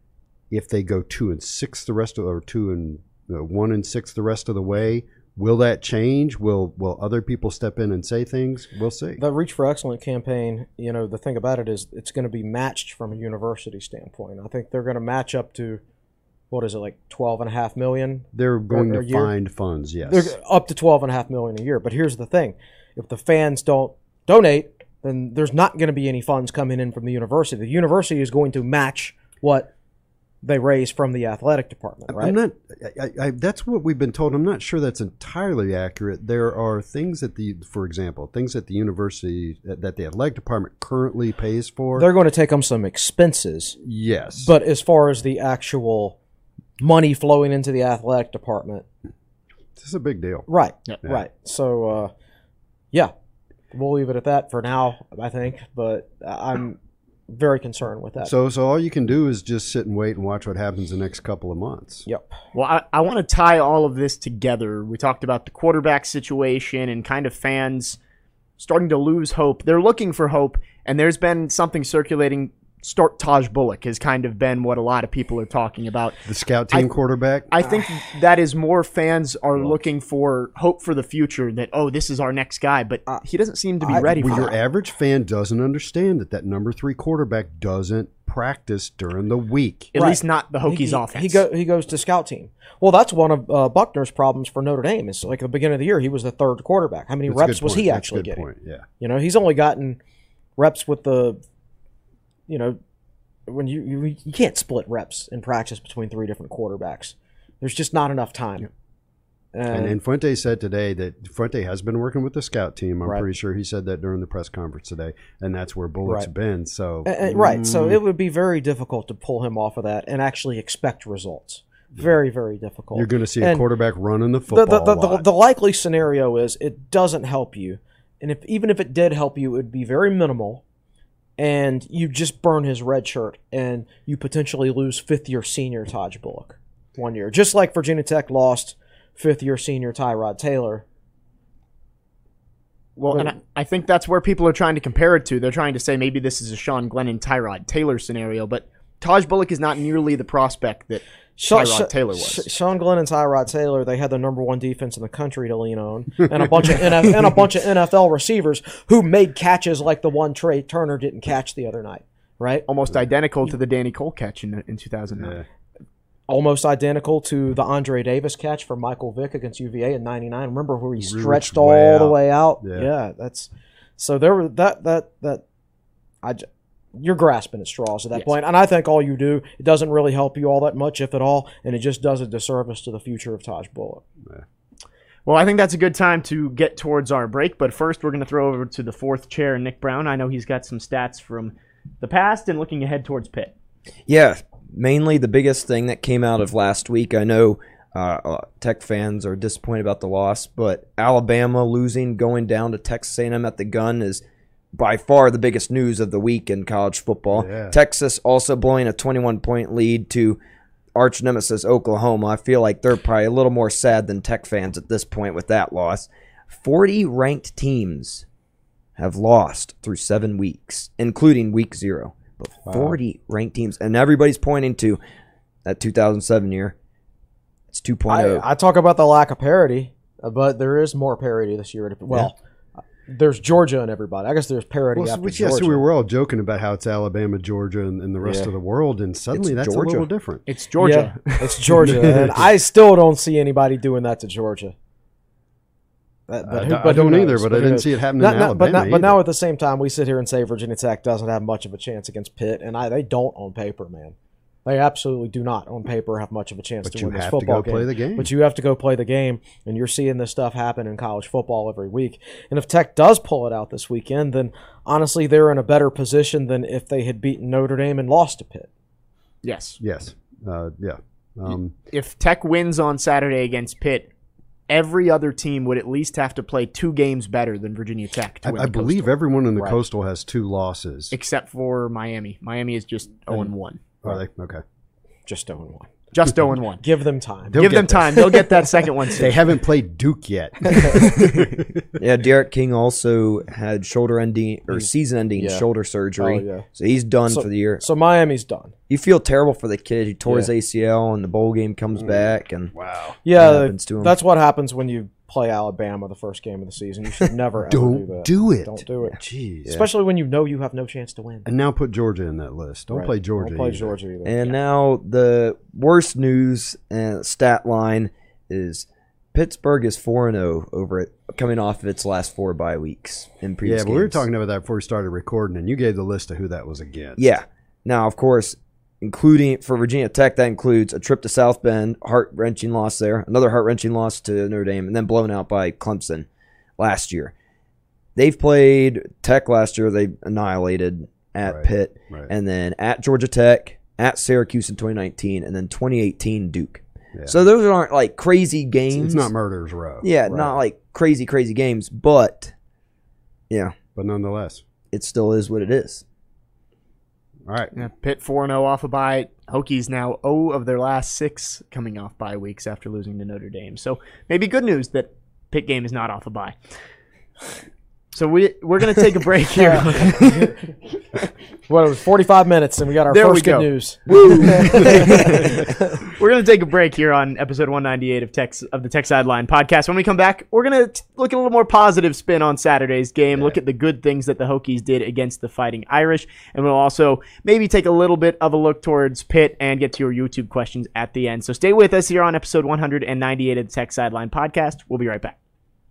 If they go two and six the rest of, or two and uh, one and six the rest of the way, will that change? Will will other people step in and say things? We'll see. the Reach for Excellence campaign, you know, the thing about it is it's going to be matched from a university standpoint. I think they're going to match up to, what is it, like twelve and a half million? They're going Or- or to year- find funds, yes. They're up to twelve and a half million a year. But here's the thing: if the fans don't donate, then there's not going to be any funds coming in from the university. The university is going to match what they raise from the athletic department, right? I'm not. I, I, that's what we've been told. I'm not sure that's entirely accurate. There are things that the, for example, things that the university that, that the athletic department currently pays for. They're going to take them some expenses, yes, but as far as the actual money flowing into the athletic department, this is a big deal. right, Yep. right. So, uh, yeah, we'll leave it at that for now, I think. But I'm very concerned with that. So, so all you can do is just sit and wait and watch what happens the next couple of months. Yep. Well, I, I want to tie all of this together. We talked about the quarterback situation and kind of fans starting to lose hope. They're looking for hope, and there's been something circulating. Start Taj Bullock has kind of been what a lot of people are talking about. The scout team I- quarterback. I think that is more fans are looking for hope for the future that, oh, this is our next guy, but he doesn't seem to be I- ready well, for your that. average fan doesn't understand that that number three quarterback doesn't practice during the week. At Right. least not the Hokies he, offense. He, go, he goes to scout team. Well, that's one of uh, Buckner's problems for Notre Dame. Is like at the beginning of the year, he was the third quarterback. How many That's a reps good was point. he That's a actually good getting? point. Yeah. You know, he's only gotten reps with the, you know, when you you, you can't split reps in practice between three different quarterbacks. There's just not enough time. And, And, and Fuente said today that Fuente has been working with the scout team. I'm Right. pretty sure he said that during the press conference today, and that's where Bullock's Right. been. So and- and- right, so mm, it would be very difficult to pull him off of that and actually expect results. Very, very difficult. you're going to see a And quarterback running the the, football. the, the, a the, lot. the likely scenario is it doesn't help you, and if even if it did help you, it would be very minimal, and you just burn his red shirt, and you potentially lose fifth year senior Taj Bullock one year, just like Virginia Tech lost fifth year senior Tyrod Taylor. Well, and I, I think that's where people are trying to compare it to. They're trying to say maybe this is a Sean Glennon, Tyrod Taylor scenario, but Taj Bullock is not nearly the prospect that Sha- Tyrod Sha- Taylor was. Sh- Sean Glenn and Tyrod Taylor, they had the number one defense in the country to lean on, and a bunch of N F- and a bunch of N F L receivers who made catches like the one Trey Turner didn't catch the other night, right? Almost identical to the Danny Cole catch in, in two thousand nine. Yeah. Almost identical to the Andre Davis catch for Michael Vick against U V A in ninety-nine. Remember where he Roots stretched way all the out. way out? Yeah. Yeah, that's so there were that that that I j- you're grasping at straws at that Yes. point. And I think all you do, it doesn't really help you all that much, if at all, and it just does a disservice to the future of Taj Bullock. Well, I think that's a good time to get towards our break, but first we're going to throw over to the fourth chair, Nick Brown. I know he's got some stats from the past and looking ahead towards Pitt. Yeah, mainly the biggest thing that came out of last week. I know uh, uh, Tech fans are disappointed about the loss, but Alabama losing, going down to Texas A and M at the gun is by far the biggest news of the week in college football. Yeah. Texas also blowing a twenty-one point lead to arch nemesis Oklahoma. I feel like they're probably a little more sad than Tech fans at this point with that loss. forty ranked teams have lost through seven weeks, including week zero. But forty ranked teams, and everybody's pointing to that two thousand seven year. It's two point oh. I, I talk about the lack of parity, uh, but there is more parity this year. Well, there's Georgia and everybody. I guess there's parity Well, so, after which, yeah, Georgia. so we were all joking about how it's Alabama, Georgia, and, and the rest Yeah. of the world, and suddenly It's that's Georgia. a little different. It's Georgia. Yeah, it's Georgia, and I still don't see anybody doing that to Georgia. That- I, who- I don't who either, knows? but I who didn't knows? see it happening Not- in not- Alabama but, not, but either. now at the same time, we sit here and say Virginia Tech doesn't have much of a chance against Pitt, and I they don't on paper, man. They absolutely do not on paper have much of a chance But to you win this have to football go game. play the game. But you have to go play the game, and you're seeing this stuff happen in college football every week. And if Tech does pull it out this weekend, then honestly, they're in a better position than if they had beaten Notre Dame and lost to Pitt. Yes. Yes. Uh, yeah. Um, If Tech wins on Saturday against Pitt, every other team would at least have to play two games better than Virginia Tech to I, win I the believe Coastal, everyone in the Right. Coastal has two losses. except for Miami. Miami is just oh and one. Are they? Okay. Just oh and one. Just oh and one. Give them time. They'll Give get them there. time. They'll get that second one They soon. haven't played Duke yet. Yeah, Derek King also had shoulder ending or season ending Yeah. shoulder surgery. Oh, yeah. So he's done So- for the year. So Miami's done. You feel terrible for the kid. He tore his Yeah. A C L and the bowl game comes back and Wow. Yeah, What happens to 'em? that's what happens when you play Alabama the first game of the season. You should never ever do Don't that. do it. Don't do it. Jeez. Especially when you know you have no chance to win. And now put Georgia in that list. Don't Right. play Georgia. Don't play either. Georgia either. And now the worst news and stat line is Pittsburgh is four and oh over it, coming off of its last four bye weeks in previous Yeah, but we were games. talking about that before we started recording, and you gave the list of who that was against. Yeah. Now, of course, including for Virginia Tech, that includes a trip to South Bend, heart-wrenching loss there, another heart-wrenching loss to Notre Dame, and then blown out by Clemson last year. They've played Tech last year. They annihilated at Right, Pitt, right. and then at Georgia Tech, at Syracuse in twenty nineteen, and then twenty eighteen Duke. Yeah. So those aren't like crazy games. It's, it's not Murder's Row. Yeah, Right. not like crazy, crazy games, but yeah, But nonetheless. it still is what it is. All right. Yeah, Pitt four and oh off a bye. Hokies now oh of their last six coming off bye weeks after losing to Notre Dame. So maybe good news that Pitt game is not off a bye. So we, we're going to take a break here. Well, it was forty-five minutes, and we got our There we first good go. news. We're going to take a break here on episode one ninety-eight of Tex, of the Tech Sideline podcast. When we come back, we're going to look at a little more positive spin on Saturday's game, look at the good things that the Hokies did against the Fighting Irish, and we'll also maybe take a little bit of a look towards Pitt and get to your YouTube questions at the end. So stay with us here on episode one ninety-eight of the Tech Sideline podcast. We'll be right back.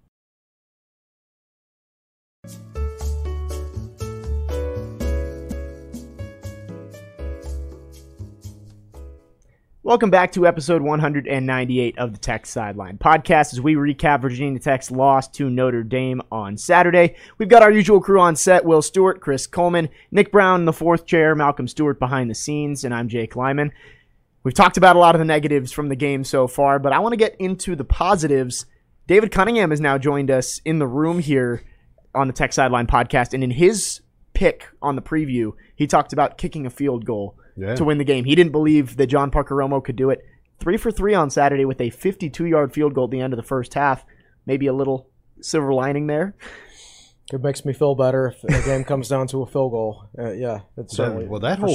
Welcome back to episode one ninety-eight of the Tech Sideline podcast as we recap Virginia Tech's loss to Notre Dame on Saturday. We've got our usual crew on set: Will Stewart, Chris Coleman, Nick Brown in the fourth chair, Malcolm Stewart behind the scenes, and I'm Jake Lyman. We've talked about a lot of the negatives from the game so far, but I want to get into the positives. David Cunningham has now joined us in the room here on the Tech Sideline podcast, and in his pick on the preview, he talked about kicking a field goal Yeah. to win the game. He didn't believe that John Parker Romo could do it. Three for three on Saturday with a fifty-two-yard field goal at the end of the first half. Maybe a little silver lining there. It makes me feel better if the game comes down to a field goal. Uh, yeah, it's That- certainly well, that for whole sure.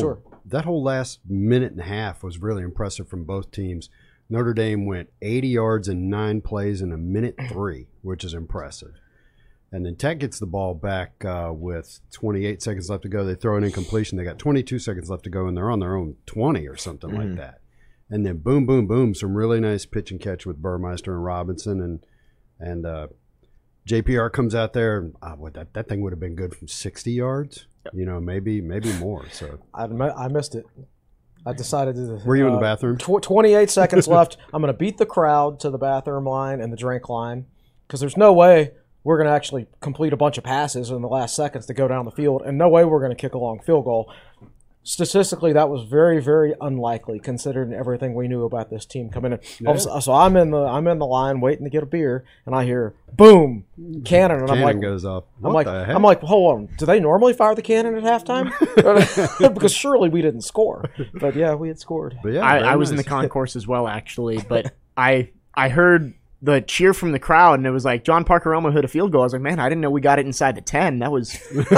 that whole last minute and a half was really impressive from both teams. Notre Dame went eighty yards in nine plays in a minute three, which is impressive. And then Tech gets the ball back uh, with twenty-eight seconds left to go. They throw an incompletion. They got twenty-two seconds left to go, and they're on their own twenty or something mm-hmm. like that. And then boom, boom, boom, some really nice pitch and catch with Burmeister and Robinson. And and uh, J P R comes out there. And, uh, what, that, that thing would have been good from sixty yards, yep. you know, maybe maybe more. So I, I missed it. I decided to. Were you uh, in the bathroom? Tw- twenty-eight seconds left. I'm going to beat the crowd to the bathroom line and the drink line because there's no way we're going to actually complete a bunch of passes in the last seconds to go down the field, and no way we're going to kick a long field goal. Statistically, that was very, very unlikely considering everything we knew about this team coming in. Yeah. So I'm in the I'm in the line waiting to get a beer, and I hear boom, cannon, and cannon I'm like, goes off. I'm What like, the heck? I'm like, hold on, do they normally fire the cannon at halftime? Because surely we didn't score, but yeah, we had scored. But yeah, I, very I was in the nice. concourse as well, actually, but I I heard the cheer from the crowd, and it was like John Parker Elmo hit a field goal. I was like, man, I didn't know we got it inside the ten. That was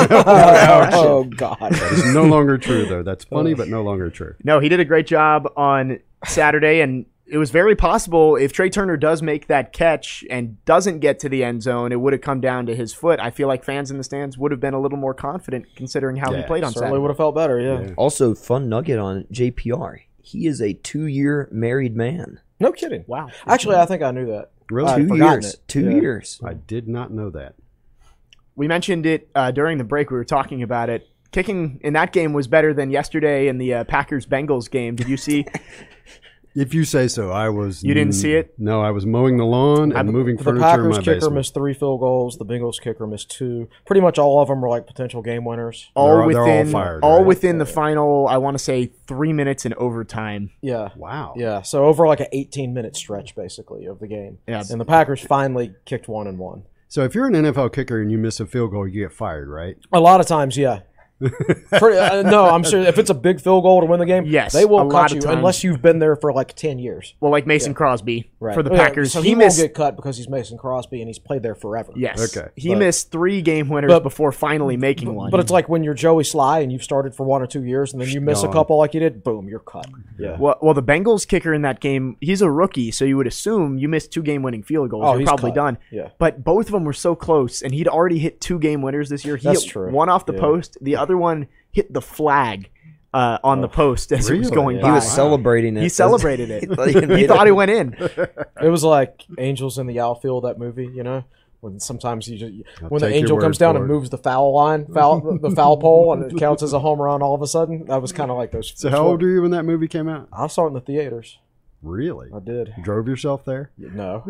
oh God, That is no longer true, though. That's funny, but no longer true. no. He did a great job on Saturday, and it was very possible if Trey Turner does make that catch and doesn't get to the end zone, it would have come down to his foot. I feel like fans in the stands would have been a little more confident considering how he Yeah, played on certainly Saturday. would have felt better. Yeah. Yeah. Also, fun nugget on J P R. He is a two-year married man. No kidding. Wow. Actually, I think I knew that. Really? I'd Two forgotten years. it. Two Yeah. years. I did not know that. We mentioned it uh, during the break. We were talking about it. Kicking in that game was better than yesterday in the uh, Packers-Bengals game. Did you see? If you say so, I was. You didn't see it? No, I was mowing the lawn and I- moving The furniture in Packers my kicker basement. missed three field goals. The Bengals kicker missed two. Pretty much all of them were like potential game winners. all They're all- they're all within fired, all right? within the final, I want to say, three minutes in overtime. Yeah. Wow. Yeah. So over like an eighteen minute stretch basically of the game. Yeah. And the Packers finally kicked one and one. So if you're an N F L kicker and you miss a field goal, you get fired, right? A lot of times, yeah. Pretty, uh, no, I'm sure if it's a big field goal to win the game, Yes, they a will lot cut of you times. unless you've been there for like ten years. Well, like Mason Crosby Right. for the Yeah, Packers. so he, he, missed. won't get cut because he's Mason Crosby and he's played there forever. Yes. Okay. He But- missed three game winners but- before finally making one. But it's like when you're Joey Sly and you've started for one or two years and then you miss a Gone. couple like you did, boom, you're cut. Yeah. well, well, the Bengals kicker in that game, he's a rookie, so you would assume you missed two game winning field goals. Oh, You're he's probably cut. done. Yeah. But both of them were so close, and he'd already hit two game winners this year. He That's hit true. one off the Yeah. post, the other one hit the flag uh, on the post as it was Really? going Yeah. by. He was Wow. celebrating it. He celebrated it. He thought he He made thought it. he went in. It was like Angels in the Outfield, that movie, you know? When sometimes you just, I'll when the take your angel word comes down for and it. moves the foul line, foul the foul pole, and it counts as a home run all of a sudden. That was kind of like those. So how old were you when that movie came out? I saw it in the theaters. Really? I did. You drove yourself there? No.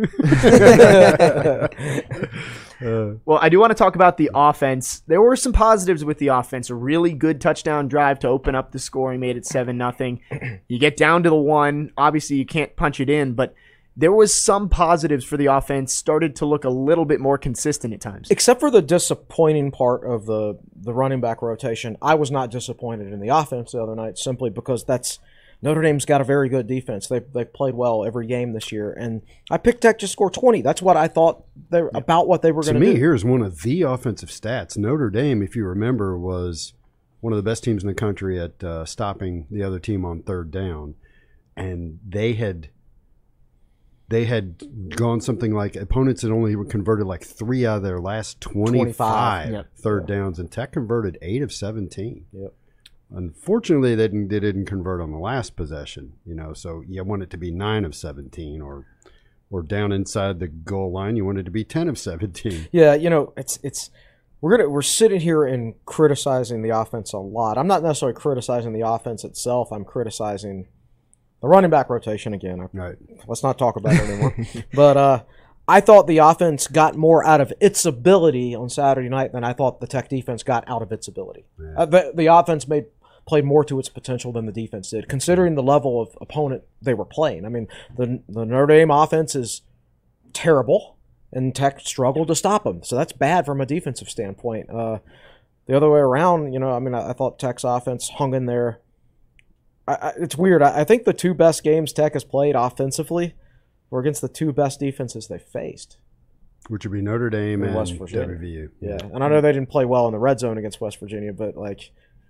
Uh, Well, I do want to talk about the offense. There were some positives with the offense. A really good touchdown drive to open up the scoring, made it seven nothing. You get down to the one. Obviously, you can't punch it in, but there was some positives for the offense. Started to look a little bit more consistent at times. Except for the disappointing part of the the running back rotation, I was not disappointed in the offense the other night simply because that's Notre Dame's got a very good defense. They've, they've played well every game this year. And I picked Tech to score twenty. That's what I thought they were, about what they were to going to me, do. here's one of the offensive stats. Notre Dame, if you remember, was one of the best teams in the country at uh, stopping the other team on third down. And they had they had gone something like opponents had only converted like three out of their last twenty-five, twenty-five. Yep. third downs, and Tech converted eight of seventeen. Yep. Unfortunately, they didn't, they didn't convert on the last possession, you know. So you want it to be nine of seventeen, or or down inside the goal line, you want it to be ten of seventeen. Yeah, you know, it's it's we're gonna we're sitting here and criticizing the offense a lot. I'm not necessarily criticizing the offense itself. I'm criticizing the running back rotation again. I, Right. Let's not talk about it anymore. But uh, I thought the offense got more out of its ability on Saturday night than I thought the Tech defense got out of its ability. Yeah. Uh, the, the offense made played more to its potential than the defense did, considering the level of opponent they were playing. I mean, the the Notre Dame offense is terrible, and Tech struggled to stop them. So that's bad from a defensive standpoint. Uh, the other way around, you know, I mean, I, I thought Tech's offense hung in there. I, I, it's weird. I, I think the two best games Tech has played offensively were against the two best defenses they faced. Which would be Notre Dame And and West Virginia. W V U. Yeah, and I know they didn't play well in the red zone against West Virginia, but like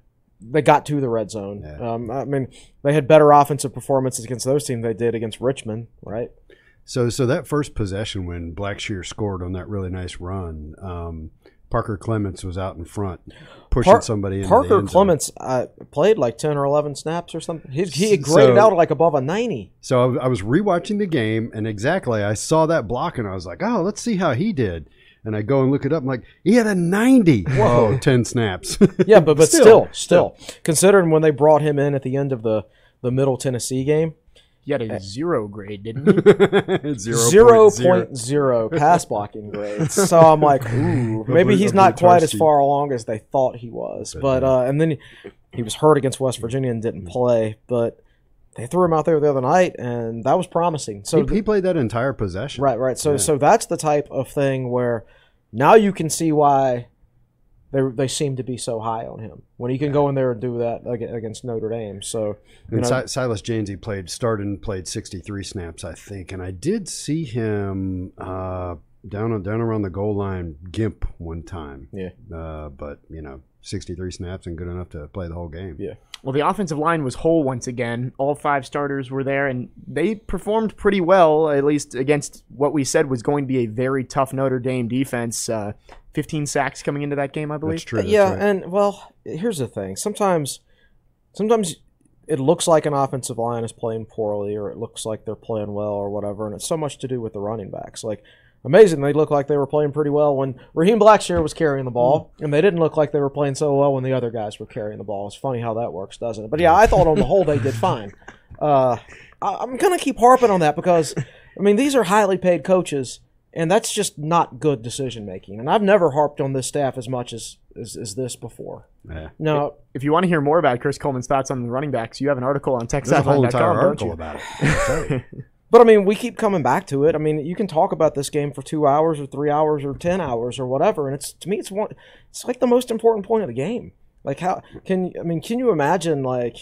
they got to the red zone. Yeah. Um, I mean, they had better offensive performances against those teams than they did against Richmond, right? So, so that first possession when Blackshear scored on that really nice run, um, Parker Clements was out in front, pushing Par- somebody into Parker the end zone. Clements uh, played like ten or eleven snaps or something. He, he had graded So- out like above a ninety. So I, I was rewatching the game, and exactly, I saw that block, and I was like, "Oh, let's see how he did." And I go and look it up. I'm like, he had a ninety. Whoa, ten snaps. Yeah, but but Still, still, still, considering when they brought him in at the end of the, the Middle Tennessee game, He had a zero grade, didn't he? zero point zero pass blocking grades. So I'm like, ooh, maybe he's not quite as far along as they thought he was. But uh, and then he was hurt against West Virginia and didn't play. But they threw him out there the other night, and that was promising. So he, he played that entire possession. right, right. So Yeah. so that's the type of thing where now you can see why they they seem to be so high on him when he can go in there and do that ag- against Notre Dame. So you And know, Si- Silas Jainsey played, started and played sixty-three snaps, I think. And I did see him uh, down on, down around the goal line gimp one time. Yeah. Uh, but, you know, sixty-three snaps and good enough to play the whole game. Yeah. Well, the offensive line was whole once again. All five starters were there, and they performed pretty well, at least against what we said was going to be a very tough Notre Dame defense. Uh, fifteen sacks coming into that game, I believe. That's true. That's yeah, right. and well, here's the thing. Sometimes, sometimes it looks like an offensive line is playing poorly, or it looks like they're playing well, or whatever, and it's so much to do with the running backs. Like, amazing, they looked like they were playing pretty well when Raheem Blackshear was carrying the ball, and they didn't look like they were playing so well when the other guys were carrying the ball. It's funny how that works, doesn't it? But yeah, I thought on the whole they did fine. Uh, I, I'm gonna keep harping on that because, I mean, these are highly paid coaches. And that's just not good decision making. And I've never harped on this staff as much as as, as this before. Yeah. No, If you want to hear more about Chris Coleman's thoughts on the running backs, you have an article on There's a whole texas entire dot com, don't article you? about it. I'll tell you. but I mean, we keep coming back to it. I mean, you can talk about this game for two hours or three hours or ten hours or whatever, and it's to me, it's one. It's like the most important point of the game. Like how can I mean? Can you imagine like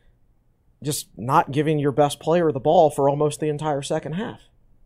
just not giving your best player the ball for almost the entire second half?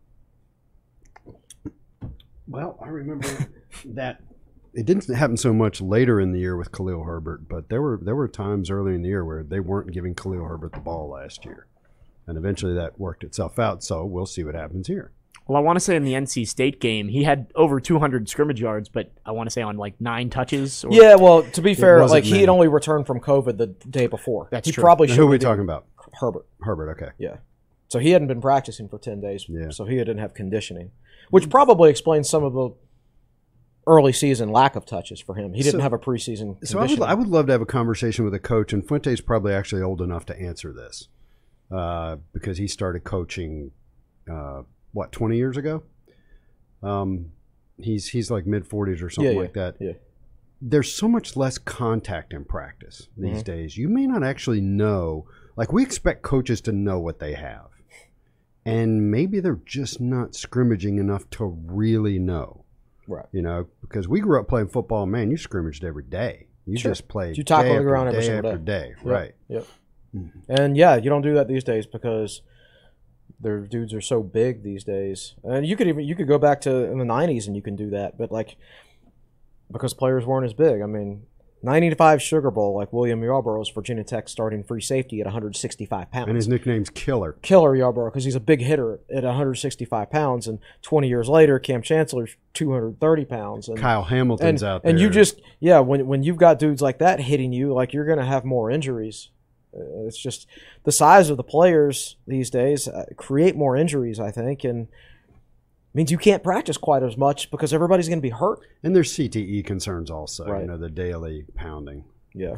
Well, I remember that it didn't happen so much later in the year with Khalil Herbert, but there were there were times early in the year where they weren't giving Khalil Herbert the ball last year, and eventually that worked itself out. So we'll see what happens here. Well, I want to say in the N C State game, he had over two hundred scrimmage yards, but I want to say on like nine touches. Or, Yeah, well, to be fair, wasn't like he had many. only returned from COVID the day before. That's he true. probably Now, should who are we have talking about? Herbert. Herbert. Okay. Yeah. So he hadn't been practicing for ten days. Yeah. So he didn't have conditioning, which probably explains some of the early season lack of touches for him. He didn't So- have a preseason So I would, conditioning. I would love to have a conversation with a coach, and Fuente's probably actually old enough to answer this uh, because he started coaching, uh, what, twenty years ago? Um, he's he's like mid forties or something Yeah, like that. yeah. There's so much less contact in practice these Mhm. days. You may not actually know. Like, we expect coaches to know what they have, and maybe they're just not scrimmaging enough to really know. Right. You know, because we grew up playing football. Man, you scrimmaged every day. You Sure. just played You tackle day the after ground every day single after day. day. Yep, Right. Yep. And yeah, you don't do that these days because their dudes are so big these days. And you could even you could go back to in the nineties and you can do that, but like because players weren't as big. I mean, ninety-five Sugar Bowl, like William Yarbrough's Virginia Tech starting free safety at one hundred sixty-five pounds. And his nickname's Killer. Killer Yarbrough because he's a big hitter at one hundred sixty-five pounds, and twenty years later, Cam Chancellor's two hundred thirty pounds. And, Kyle Hamilton's and, out there. and you just yeah, when when you've got dudes like that hitting you, like you're going to have more injuries. Uh, It's just the size of the players these days uh, create more injuries, I think, and means you can't practice quite as much because everybody's going to be hurt. and there's C T E concerns also. Right. You know, the daily pounding. Yeah.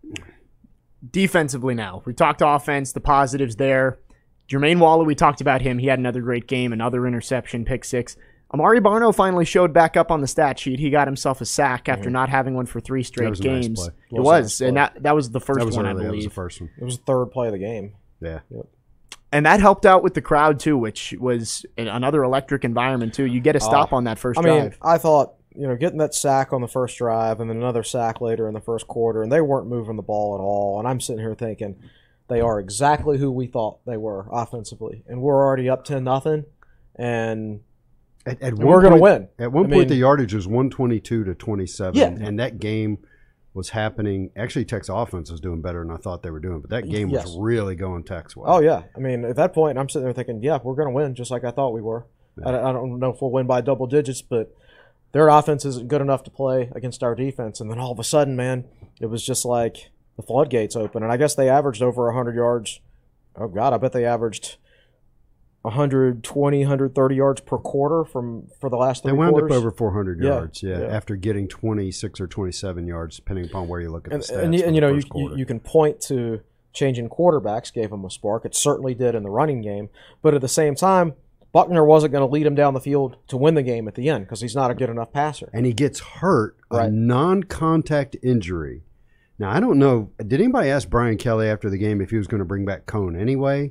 Defensively now, we talked offense, the positives there. Jermaine Waller, we talked about him. He had another great game, another interception, pick six. Amari Barno finally showed back up on the stat sheet. He got himself a sack after not having one for three straight was a nice games. play. It It was a was, nice and play. that that was the first That was one, early. I That was the believe. first one. It was the third play of the game. Yeah. And that helped out with the crowd too, which was an- another electric environment too. You get a stop on that first I mean, drive. I thought, you know, getting that sack on the first drive and then another sack later in the first quarter, and they weren't moving the ball at all. And I'm sitting here thinking they are exactly who we thought they were offensively. And we're already up ten nothing, and At, at And one we're gonna point- win. At one I point, mean- the yardage was one twenty-two to twenty-seven, Yeah. and that game was happening. Actually, Tech's offense was doing better than I thought they were doing, but that game Yes. was really going Tech's way. Oh, yeah. I mean, at that point, I'm sitting there thinking, yeah, we're going to win just like I thought we were. Yeah. I, I don't know if we'll win by double digits, but their offense isn't good enough to play against our defense. And then all of a sudden, man, it was just like the floodgates open. And I guess they averaged over one hundred yards. Oh, God, I bet they averaged one hundred twenty, one hundred thirty yards per quarter from for the last three They wound quarters. up over four hundred Yeah, yards, yeah, yeah. after getting twenty-six or twenty-seven yards, depending upon where you look at And, the stats. and, you- for and the you know, you, first you, quarter. you can point to changing quarterbacks gave him a spark. It certainly did in the running game. But at the same time, Buckner wasn't going to lead him down the field to win the game at the end because he's not a good enough passer. and he gets hurt, Right. a non-contact injury. Now, I don't know. Did anybody ask Brian Kelly after the game if he was going to bring back Cone anyway?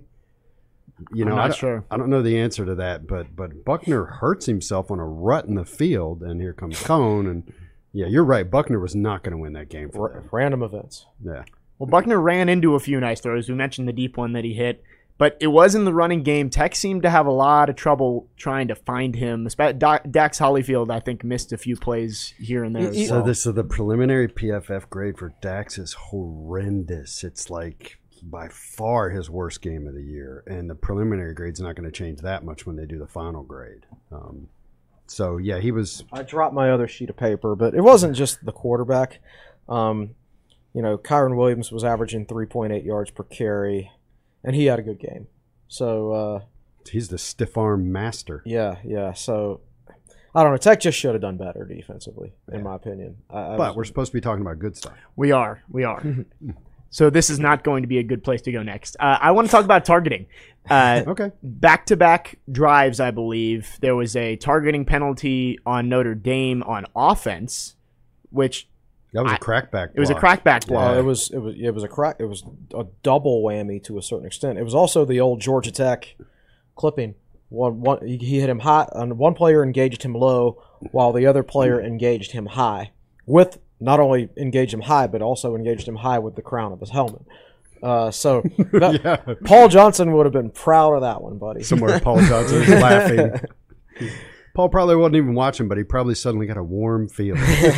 You know, I'm I not don't- sure. I don't know the answer to that, but but Buckner hurts himself on a rut in the field, and here comes Cone, and yeah, you're right. Buckner was not going to win that game for R- them. random events. Yeah, Well, Buckner ran into a few nice throws. We mentioned the deep one that he hit, but it was in the running game. Tech seemed to have a lot of trouble trying to find him. Espe- Da- Dax Hollyfield, I think, missed a few plays here and there. as so well. this so the preliminary P F F grade for Dax is horrendous. It's like by far his worst game of the year, and the preliminary grade's not going to change that much when they do the final grade. Um, so yeah, he was. I dropped my other sheet of paper, but it wasn't just the quarterback. Um, you know, Kyron Williams was averaging three point eight yards per carry, and he had a good game. So, uh, He's the stiff arm master. yeah, yeah. So, I don't know. Tech just should have done better defensively, in my opinion. I, I But was- we're supposed to be talking about good stuff. We are. We are. So this is not going to be a good place to go next. Uh, I want to talk about targeting. Uh, Okay. back-to-back drives, I believe. There was a targeting penalty on Notre Dame on offense, which That was a I- crackback. it was a block. crackback block. Uh, it was it was it was a crack. It was a double whammy to a certain extent. It was also the old Georgia Tech clipping. One one he he hit him high, and one player engaged him low, while the other player engaged him high. With not only engaged him high, but also engaged him high with the crown of his helmet. Uh, so that- Yeah. Paul Johnson would have been proud of that one, buddy. Somewhere Paul Johnson is laughing. Paul probably wasn't even watching, but he probably suddenly got a warm feeling.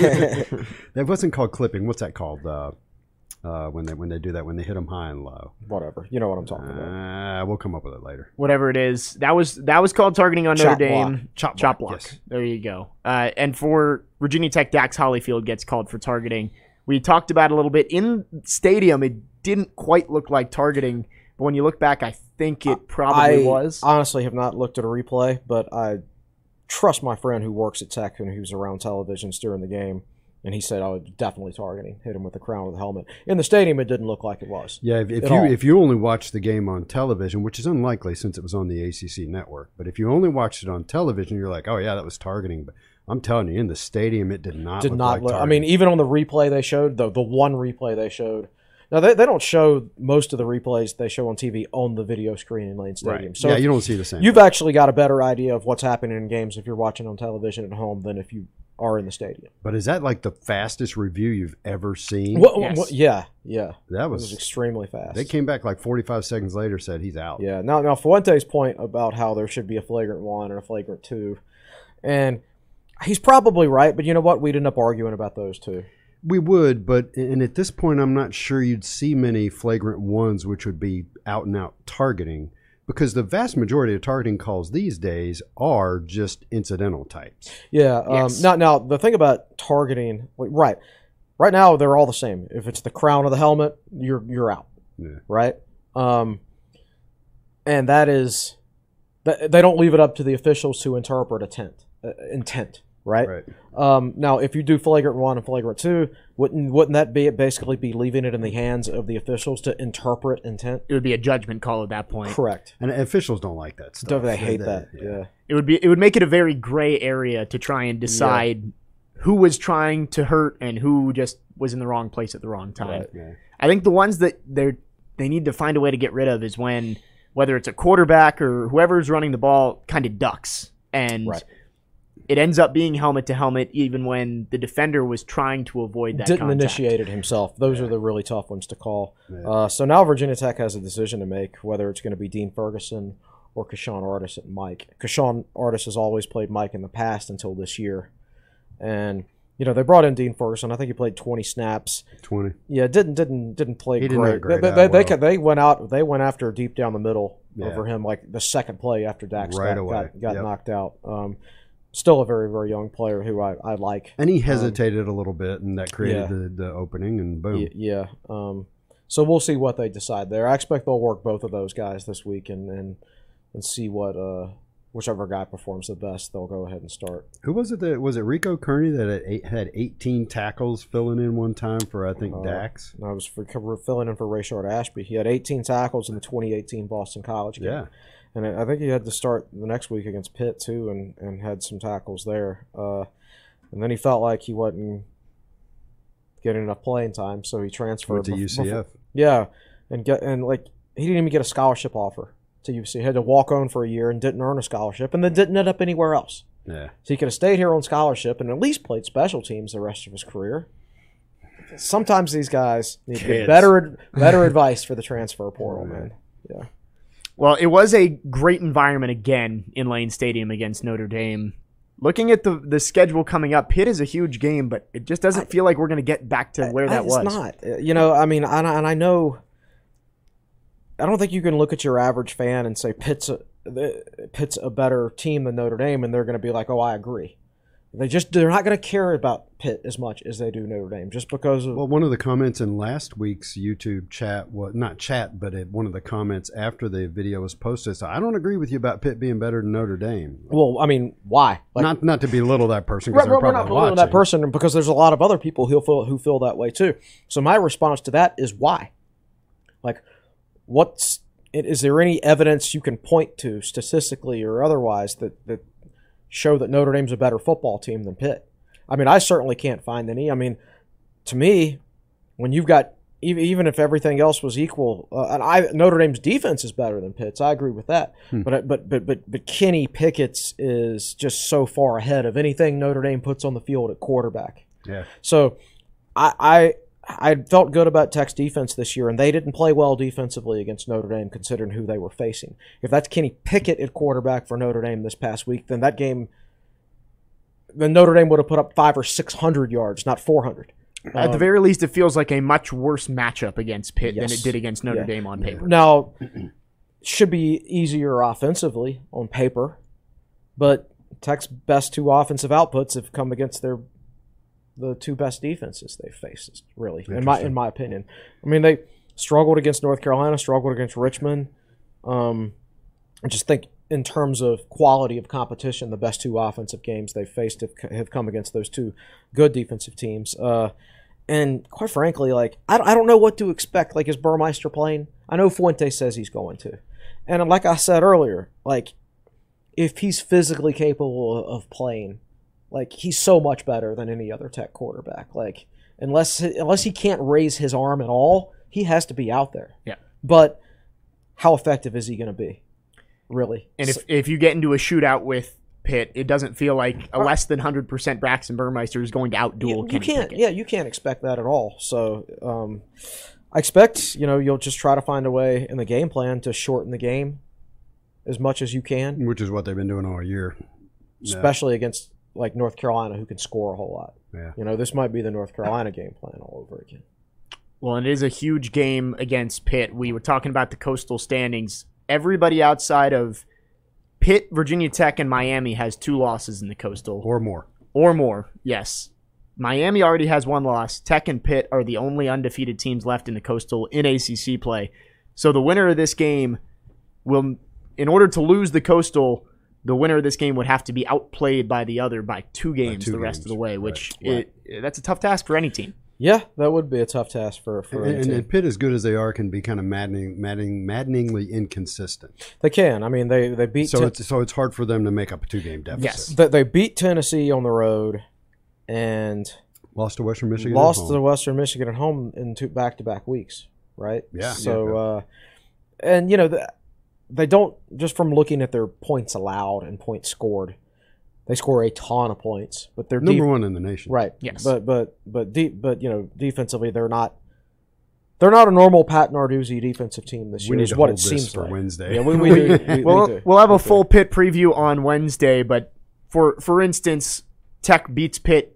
That wasn't called clipping. What's that called? Uh, uh, when they when they do that, when they hit them high and low. Whatever, you know what I'm talking about. Uh, we'll come up with it later. Whatever it is. That was that was called targeting on Chop Notre block. Dame. Chop Chop block, block. yes. There you go. Uh, and for Virginia Tech, Dax Hollyfield gets called for targeting. We talked about it a little bit. In stadium, it didn't quite look like targeting, but when you look back, I think it probably I was. honestly have not looked at a replay, but I trust my friend who works at Tech and who's around televisions during the game, and he said I was definitely targeting, hit him with the crown of the helmet. In the stadium, it didn't look like it was. Yeah, if, if At you all. if you only watch the game on television, which is unlikely since it was on the A C C network, but if you only watched it on television, you're like, oh yeah, that was targeting. But I'm telling you, in the stadium, it did not Did look not like look. I targeting. mean, even on the replay they showed, the the one replay they showed. Now they, they don't show most of the replays they show on T V on the video screen in Lane Stadium. right. So yeah, if you don't see the same. you've actually got a better idea of what's happening in games if you're watching on television at home than if you are in the stadium. But is that like the fastest review you've ever seen? What, Yes. what, yeah, yeah. That It was was. extremely fast. They came back like forty-five seconds later, said he's out. Yeah. Now, now Fuente's point about how there should be a flagrant one and a flagrant two, and he's probably right. But you know what? We'd end up arguing about those two. We would, but and at this point, I'm not sure you'd see many flagrant ones, which would be out and out targeting, because the vast majority of targeting calls these days are just incidental types. Yeah. Um, Yes. Now, now the thing about targeting, like, right? Right now, they're all the same. If it's the crown of the helmet, you're you're out. Yeah. Right. Um, and that is, that they don't leave it up to the officials to interpret intent. Uh, intent. Right. Right. Um, now, if you do flagrant one and flagrant two, wouldn't wouldn't that be basically be leaving it in the hands of the officials to interpret intent? It would be a judgment call at that point. Correct. And officials don't like that stuff. Don't they hate They- that? Yeah. It would be it would make it a very gray area to try and decide who was trying to hurt and who just was in the wrong place at the wrong time. Right. Yeah. I think the ones that they they need to find a way to get rid of is when whether it's a quarterback or whoever's running the ball kind of ducks and Right. it ends up being helmet to helmet even when the defender was trying to avoid that Didn't contact. initiate it himself. Those are the really tough ones to call. Yeah. Uh, so now Virginia Tech has a decision to make whether it's going to be Dean Ferguson or Kashawn Artis at Mike. Kashawn Artis has always played Mike in the past until this year, and you know, they brought in Dean Ferguson. I think he played twenty snaps. twenty. Yeah, didn't didn't didn't play He did great. not grade they, out they, they, well. they went out. They went after deep down the middle Yeah. over him, like the second play after Dax Right got, away. got, got Yep. knocked out. Um, still a very very young player who I, I like. And he hesitated a little bit, and that created yeah. the, the opening, and boom. Y- yeah. Um, so we'll see what they decide there. I expect they'll work both of those guys this week and and, and see what uh, whichever guy performs the best, they'll go ahead and start. Who was it that was it Rico Kearney that had, eight, had eighteen tackles filling in one time for I think Uh, Dax? And I was for, for filling in for Rayshard Ashby. He had eighteen tackles in the twenty eighteen Boston College game. Yeah. And I I think he had to start the next week against Pitt too, and, and had some tackles there. Uh, and then he felt like he wasn't getting enough playing time, so he transferred Went to bef- U C F. before- yeah, and get and like he didn't even get a scholarship offer to U C. He had to walk on for a year and didn't earn a scholarship, and then didn't end up anywhere else. Yeah. So he could have stayed here on scholarship and at least played special teams the rest of his career. Sometimes these guys need to get Kids. better better advice for the transfer portal, man. Yeah. Well, it was a great environment again in Lane Stadium against Notre Dame. Looking at the the schedule coming up, Pitt is a huge game, but it just doesn't feel like we're going to get back to where that it's was. not. Uh, You know, I mean, and I, and I know. I don't think you can look at your average fan and say Pitt's a, the- Pitt's a better team than Notre Dame, and they're going to be like, "Oh, I agree." They just they're not going to care about Pitt as much as they do Notre Dame, just because of Well, one of the comments in last week's YouTube chat, was not chat, but it, one of the comments after the video was posted, so I don't agree with you about Pitt being better than Notre Dame. well, I mean, why? Like, not not to belittle that person, because Right, they're right, we're not probably belittling watching. that person because there's a lot of other people who feel who feel that way too. So my response to that is why? Like, what's is there any evidence you can point to statistically or otherwise that that show that Notre Dame's a better football team than Pitt? I mean, I certainly can't find any. I mean, to me, when you've got even even if everything else was equal, uh, and I Notre Dame's defense is better than Pitt's. I agree with that. Hmm. But but but but but Kenny Pickett's is just so far ahead of anything Notre Dame puts on the field at quarterback. Yeah. So I I I felt good about Tech's defense this year, and they didn't play well defensively against Notre Dame considering who they were facing. If that's Kenny Pickett at quarterback for Notre Dame this past week, then that game, then Notre Dame would have put up five or six hundred yards, not four hundred. At the Um, very least, it feels like a much worse matchup against Pitt than Yes. it did against Notre Yeah. Dame on paper. Now, should be easier offensively on paper, but Tech's best two offensive outputs have come against their the two best defenses they've faced. Really, in my in my opinion, I mean they struggled against North Carolina, struggled against Richmond. Um, I just think in terms of quality of competition, the best two offensive games they've faced have, have come against those two good defensive teams. Uh, and quite frankly, like I, I don't know what to expect. Like, is Burmeister playing? I know Fuente says he's going to. And like I said earlier, like if he's physically capable of playing, like he's so much better than any other Tech quarterback. Like unless unless he can't raise his arm at all, he has to be out there. Yeah. But how effective is he going to be? Really? And if, if you get into a shootout with Pitt, it doesn't feel like a less than one hundred percent Braxton Burmeister is going to outduel you, you Kenny can't Pickett. yeah you can't expect that at all. So um, I expect you know you'll just try to find a way in the game plan to shorten the game as much as you can, Which is what they've been doing all year. Yeah. especially against like North Carolina, who can score a whole lot. Yeah. You know, this might be the North Carolina game plan all over again. Well, it is a huge game against Pitt. We were talking about the coastal standings. Everybody outside of Pitt, Virginia Tech, and Miami has two losses in the coastal. Or more. Or more, yes. Miami already has one loss. Tech and Pitt are the only undefeated teams left in the coastal in A C C play. So the winner of this game will, in order to lose the coastal, the winner of this game would have to be outplayed by the other by two games two the rest games. of the way, which Right. It, that's a tough task for any team. Yeah, that would be a tough task for for And, any and, team. and Pitt, as good as they are, can be kind of maddening, maddening, maddeningly inconsistent. They can. I mean, they they beat So Ten- it's so it's hard for them to make up a two game deficit. Yes. they, they beat Tennessee on the road and Lost to Western Michigan. at lost home. to Western Michigan at home in two back to back weeks, right? Yeah. So, Yeah. uh, and you know, the, they don't just from looking at their points allowed and points scored, they score a ton of points, but they're Number def- one in the nation. right? Yes. But but but deep, but you know, defensively they're not. They're not a normal Pat Narduzzi defensive team this We year. need Is to what hold it this seems for like. Wednesday. Yeah, we, we do. We, we We'll, do. we'll have a We do. full Pitt preview on Wednesday, but for for instance, Tech beats Pitt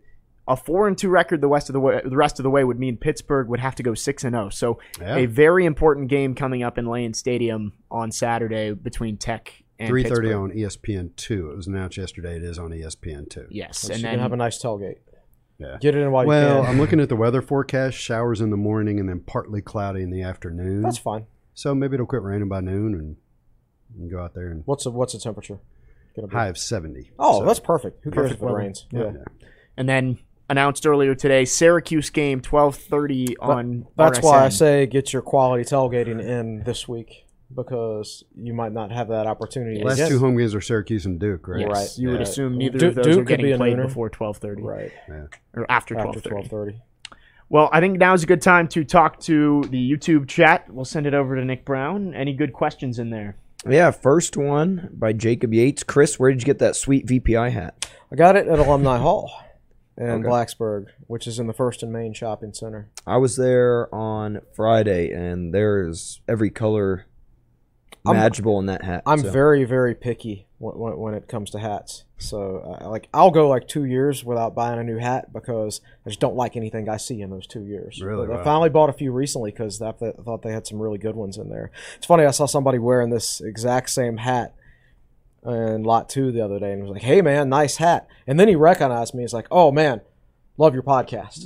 A four and two record the rest of the way, the rest of the way would mean Pittsburgh would have to go six and zero. So Yeah. a very important game coming up in Lane Stadium on Saturday between Tech and three thirty Pittsburgh. on E S P N two. It was announced yesterday. It is on E S P N two. Yes, So and you then can have a nice tailgate. Yeah. Get it in while you Well, can. I'm looking at the weather forecast. Showers in the morning and then partly cloudy in the afternoon. That's fine. So maybe it'll quit raining by noon and you can go out there and What's the what's the temperature? Gonna be? high of seventy. Oh, So, that's perfect. Who cares Perfect if it weather. rains? Yeah. yeah. and then announced earlier today, Syracuse game twelve thirty on. That's R S N. why I say get your quality tailgating in this week because you might not have that opportunity. Last again. two home games are Syracuse and Duke, right? Yes, Right. you would Yeah. assume neither Du- of those Duke are could getting be a played nooner. before twelve thirty Right or after twelve after thirty. twelve thirty. Well, I think now's a good time to talk to the YouTube chat. We'll send it over to Nick Brown. Any good questions in there? Yeah, first one by Jacob Yates. Chris, where did you get that sweet V P I hat? I got it at Alumni Hall in Okay. Blacksburg, which is in the First and Main Shopping Center. I was there on Friday, and there's every color I'm- imaginable in that hat. I'm so. very, very picky when, when, when it comes to hats. So, uh, like, I'll go like two years without buying a new hat because I just don't like anything I see in those two years. Really? But I Wow. finally bought a few recently because I th- thought they had some really good ones in there. It's funny, I saw somebody wearing this exact same hat in lot two the other day and was like, "Hey, man, nice hat." And then he recognized me. He's like, "Oh, man, love your podcast."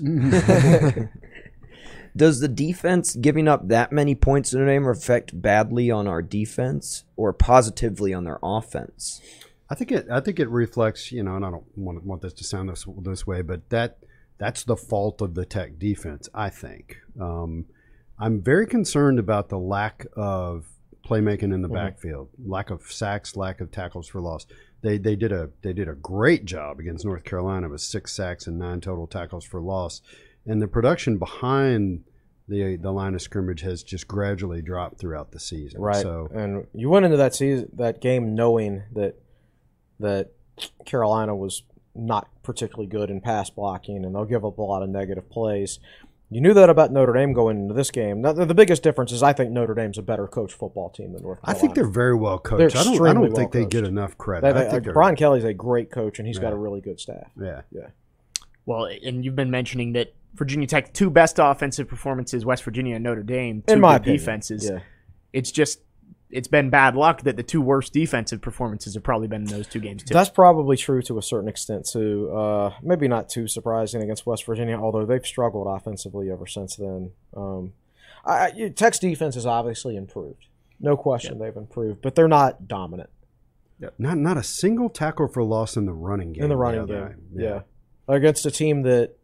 Does the defense giving up that many points to Notre Dame affect badly on our defense or positively on their offense? I think it. I think it reflects. You know, and I don't want, want this to sound this this way, but that that's the fault of the Tech defense. I think. Um, I'm very concerned about the lack of playmaking in the Mhm. backfield, lack of sacks, lack of tackles for loss. They they did a they did a great job against North Carolina with six sacks and nine total tackles for loss, and the production behind the the line of scrimmage has just gradually dropped throughout the season. Right. So And you went into that season, that game, knowing that that Carolina was not particularly good in pass blocking, and they'll give up a lot of negative plays. You knew that about Notre Dame going into this game. Now, the the biggest difference is I think Notre Dame's a better coached football team than North I Carolina. think they're very well coached. They're I don't. I extremely don't think they get well-coached. enough credit. They- I they- think like, they're- Brian Kelly's a great coach, and he's got Yeah. a really good staff. Yeah. Well, and you've been mentioning that Virginia Tech's two best offensive performances, West Virginia and Notre Dame, two In my good opinion, defenses. yeah. It's just it's been bad luck that the two worst defensive performances have probably been in those two games too. That's probably true to a certain extent too. Uh, maybe not too surprising against West Virginia, although they've struggled offensively ever since then. Um, I, I- Tech's defense has obviously improved, no question. They've improved, but they're not dominant Not not a single tackle for loss in the running game. in the running other game. night. Yeah. against a team that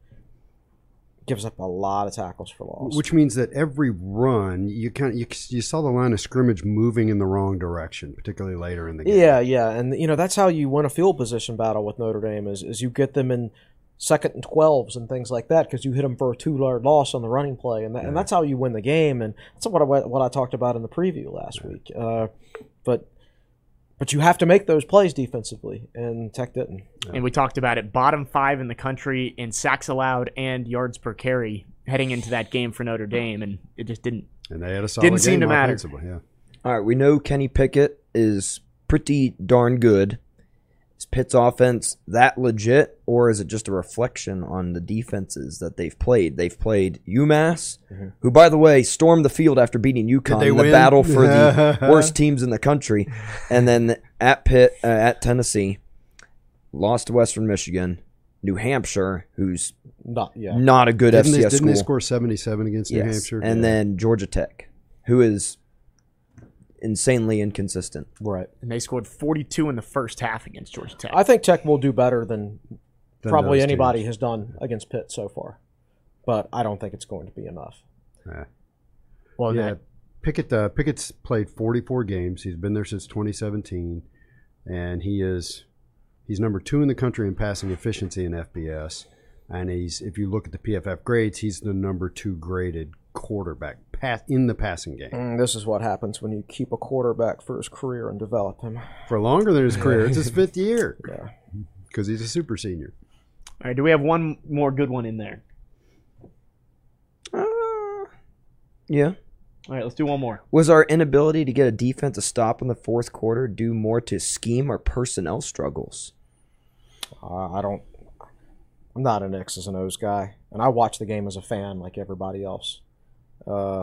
gives up a lot of tackles for loss. Which means that every run, you kind of, you, you saw the line of scrimmage moving in the wrong direction, particularly later in the game. Yeah, yeah, and you know that's how you win a field position battle with Notre Dame is, is you get them in second and twelves and things like that because you hit them for a two-yard loss on the running play, and that, and that's how you win the game. And that's what I, what I talked about in the preview last week. Uh, but but you have to make those plays defensively, and Tech didn't. And we talked about it, bottom five in the country in sacks allowed and yards per carry heading into that game for Notre Dame, and it just didn't. And they had a solid Didn't seem game to matter. offensively, yeah. All right, we know Kenny Pickett is pretty darn good. Is Pitt's offense that legit, or is it just a reflection on the defenses that they've played? They've played UMass, Mm-hmm. who, by the way, stormed the field after beating UConn they in the win? battle for the worst teams in the country. And then at Pitt, uh, at Tennessee, lost to Western Michigan, New Hampshire, who's Not yeah. not a good Didn't, F C they, S didn't school. they score seventy-seven against New Yes, Hampshire? and Yeah. then Georgia Tech, who is insanely inconsistent. Right. And they scored forty-two in the first half against Georgia Tech. I think Tech will do better than Than probably those anybody teams. has done against Pitt so far, but I don't think it's going to be enough. Yeah. well, Yeah, that- Pickett. Uh, Pickett's played forty-four games. He's been there since twenty seventeen, and he is he's number two in the country in passing efficiency in F B S. And he's, if you look at the P F F grades, he's the number two graded quarterback pass in the passing game Mm, this is what happens when you keep a quarterback for his career and develop him. for longer than his career. It's his fifth year Yeah. because he's a super senior. all right, do we have one more good one in there? Uh, yeah. All right, let's do one more. Was our inability to get a defensive stop in the fourth quarter due more to scheme or personnel struggles? Uh, I don't. I'm not an X's and O's guy, and I watch the game as a fan like everybody else. Uh,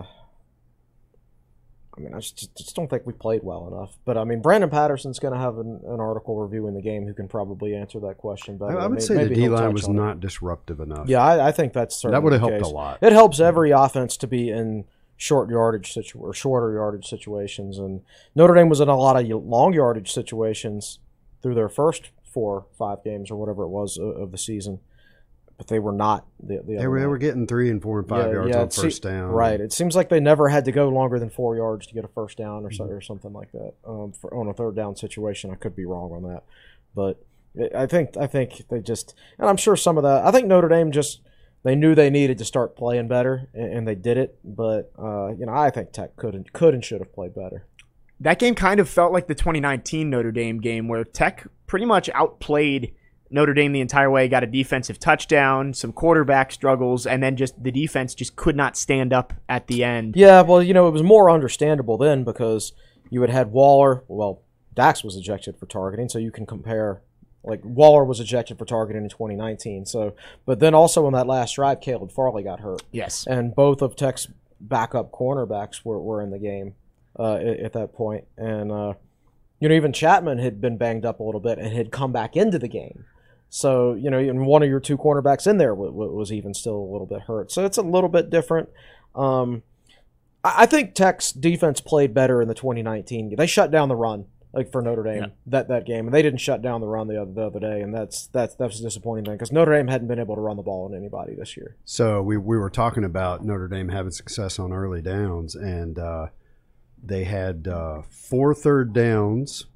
I mean, I just, just don't think we played well enough. But, I mean, Brandon Patterson's going to have an, an article reviewing the game who can probably answer that question better. I, I would Maybe, say the maybe he'll D-line touch was on it. not disruptive enough. Yeah, I, I think that's certainly that would have the helped case. a lot. It helps every offense to be in short yardage situ- or shorter yardage situations. And Notre Dame was in a lot of long yardage situations through their first four, five games or whatever it was of, of the season. But they were not the, the They other were, they night. were getting three and four and five Yeah, yards yeah, on it se- first down. Right. It seems like they never had to go longer than four yards to get a first down or, so, or something like that um, for, on a third down situation. I could be wrong on that, but it, I think I think they just, and I'm sure some of that. I think Notre Dame just they knew they needed to start playing better, and, and they did it. But uh, you know, I think Tech could and could and should have played better. That game kind of felt like the twenty nineteen Notre Dame game where Tech pretty much outplayed Notre Dame the entire way, got a defensive touchdown, some quarterback struggles, and then just the defense just could not stand up at the end. Yeah, well, you know, it was more understandable then because you had had Waller. Well, Dax was ejected for targeting, so you can compare. Like, Waller was ejected for targeting in twenty nineteen. So, but then also on that last drive, Caleb Farley got hurt. Yes. And both of Tech's backup cornerbacks were, were in the game uh, at, at that point. And, uh, you know, even Chapman had been banged up a little bit and had come back into the game. So, you know, and one of your two cornerbacks in there w- w- was even still a little bit hurt. So it's a little bit different. Um, I-, I think Tech's defense played better in the twenty nineteen game. They shut down the run, like for Notre Dame, Yeah. that, that game. And they didn't shut down the run the other, the other day. And that's that's that's a disappointing thing because Notre Dame hadn't been able to run the ball on anybody this year. So we, we were talking about Notre Dame having success on early downs, and uh, they had uh, four third downs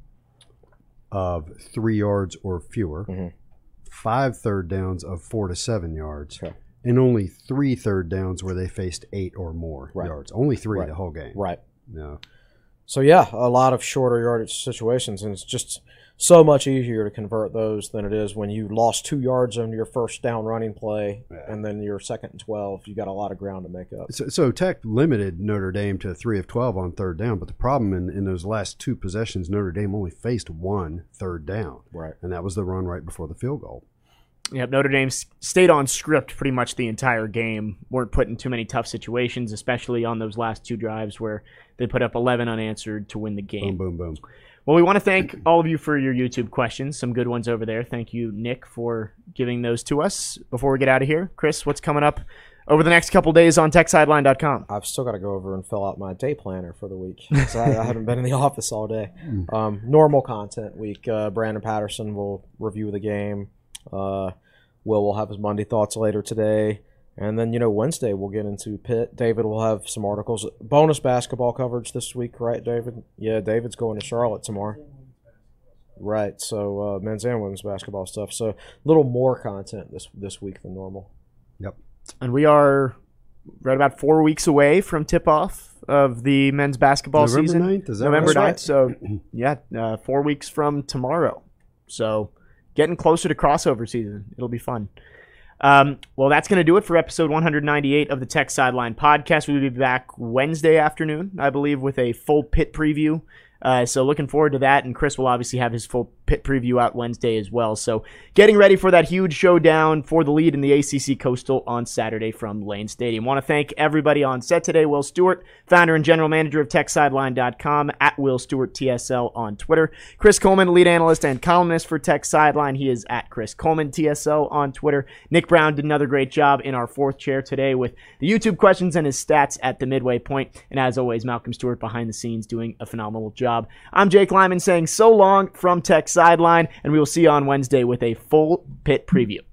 of three yards or fewer, Mm-hmm. five third downs of four to seven yards, Okay. and only three third downs where they faced eight or more Right. yards. Only three Right. the whole game. Right. No. So, yeah, a lot of shorter yardage situations, and it's just so much easier to convert those than it is when you lost two yards on your first down running play, Yeah. and then your second and twelve, you got a lot of ground to make up. So, so Tech limited Notre Dame to three of twelve on third down, but the problem in, in those last two possessions, Notre Dame only faced one third down, Right. and that was the run right before the field goal. Yep, Notre Dame s- stayed on script pretty much the entire game. Weren't put in too many tough situations, especially on those last two drives where they put up eleven unanswered to win the game. Boom, boom, boom. Well, we want to thank all of you for your YouTube questions. Some good ones over there. Thank you, Nick, for giving those to us. Before we get out of here, Chris, what's coming up over the next couple days on tech sideline dot com? I've still got to go over and fill out my day planner for the week. 'Cause I, I haven't been in the office all day. Um, normal content week. Uh, Brandon Patterson will review the game. Uh, Will will have his Monday thoughts later today. And then, you know, Wednesday we'll get into Pitt. David will have some articles. Bonus basketball coverage this week, right, David? Yeah, David's going to Charlotte tomorrow. Right, so uh, men's and women's basketball stuff. So a little more content this this week than normal. Yep. And we are right about four weeks away from tip-off of the men's basketball November season. ninth, is that November right? ninth. So, yeah, uh, four weeks from tomorrow. So, getting closer to crossover season. It'll be fun. Um, well, that's going to do it for episode one ninety-eight of the Tech Sideline Podcast. We'll be back Wednesday afternoon, I believe, with a full Pitt preview. Uh, so looking forward to that, and Chris will obviously have his full Pitt preview out Wednesday as well. So getting ready for that huge showdown for the lead in the A C C Coastal on Saturday from Lane Stadium. Want to thank everybody on set today. Will Stewart, founder and general manager of tech sideline dot com, at Will Stewart T S L on Twitter. Chris Coleman, lead analyst and columnist for Tech Sideline. He is at Chris Coleman T S L on Twitter. Nick Brown did another great job in our fourth chair today with the YouTube questions and his stats at the midway point. And as always, Malcolm Stewart behind the scenes doing a phenomenal job. I'm Jake Lyman saying so long from Tech Sideline, and we will see you on Wednesday with a full Pitt preview.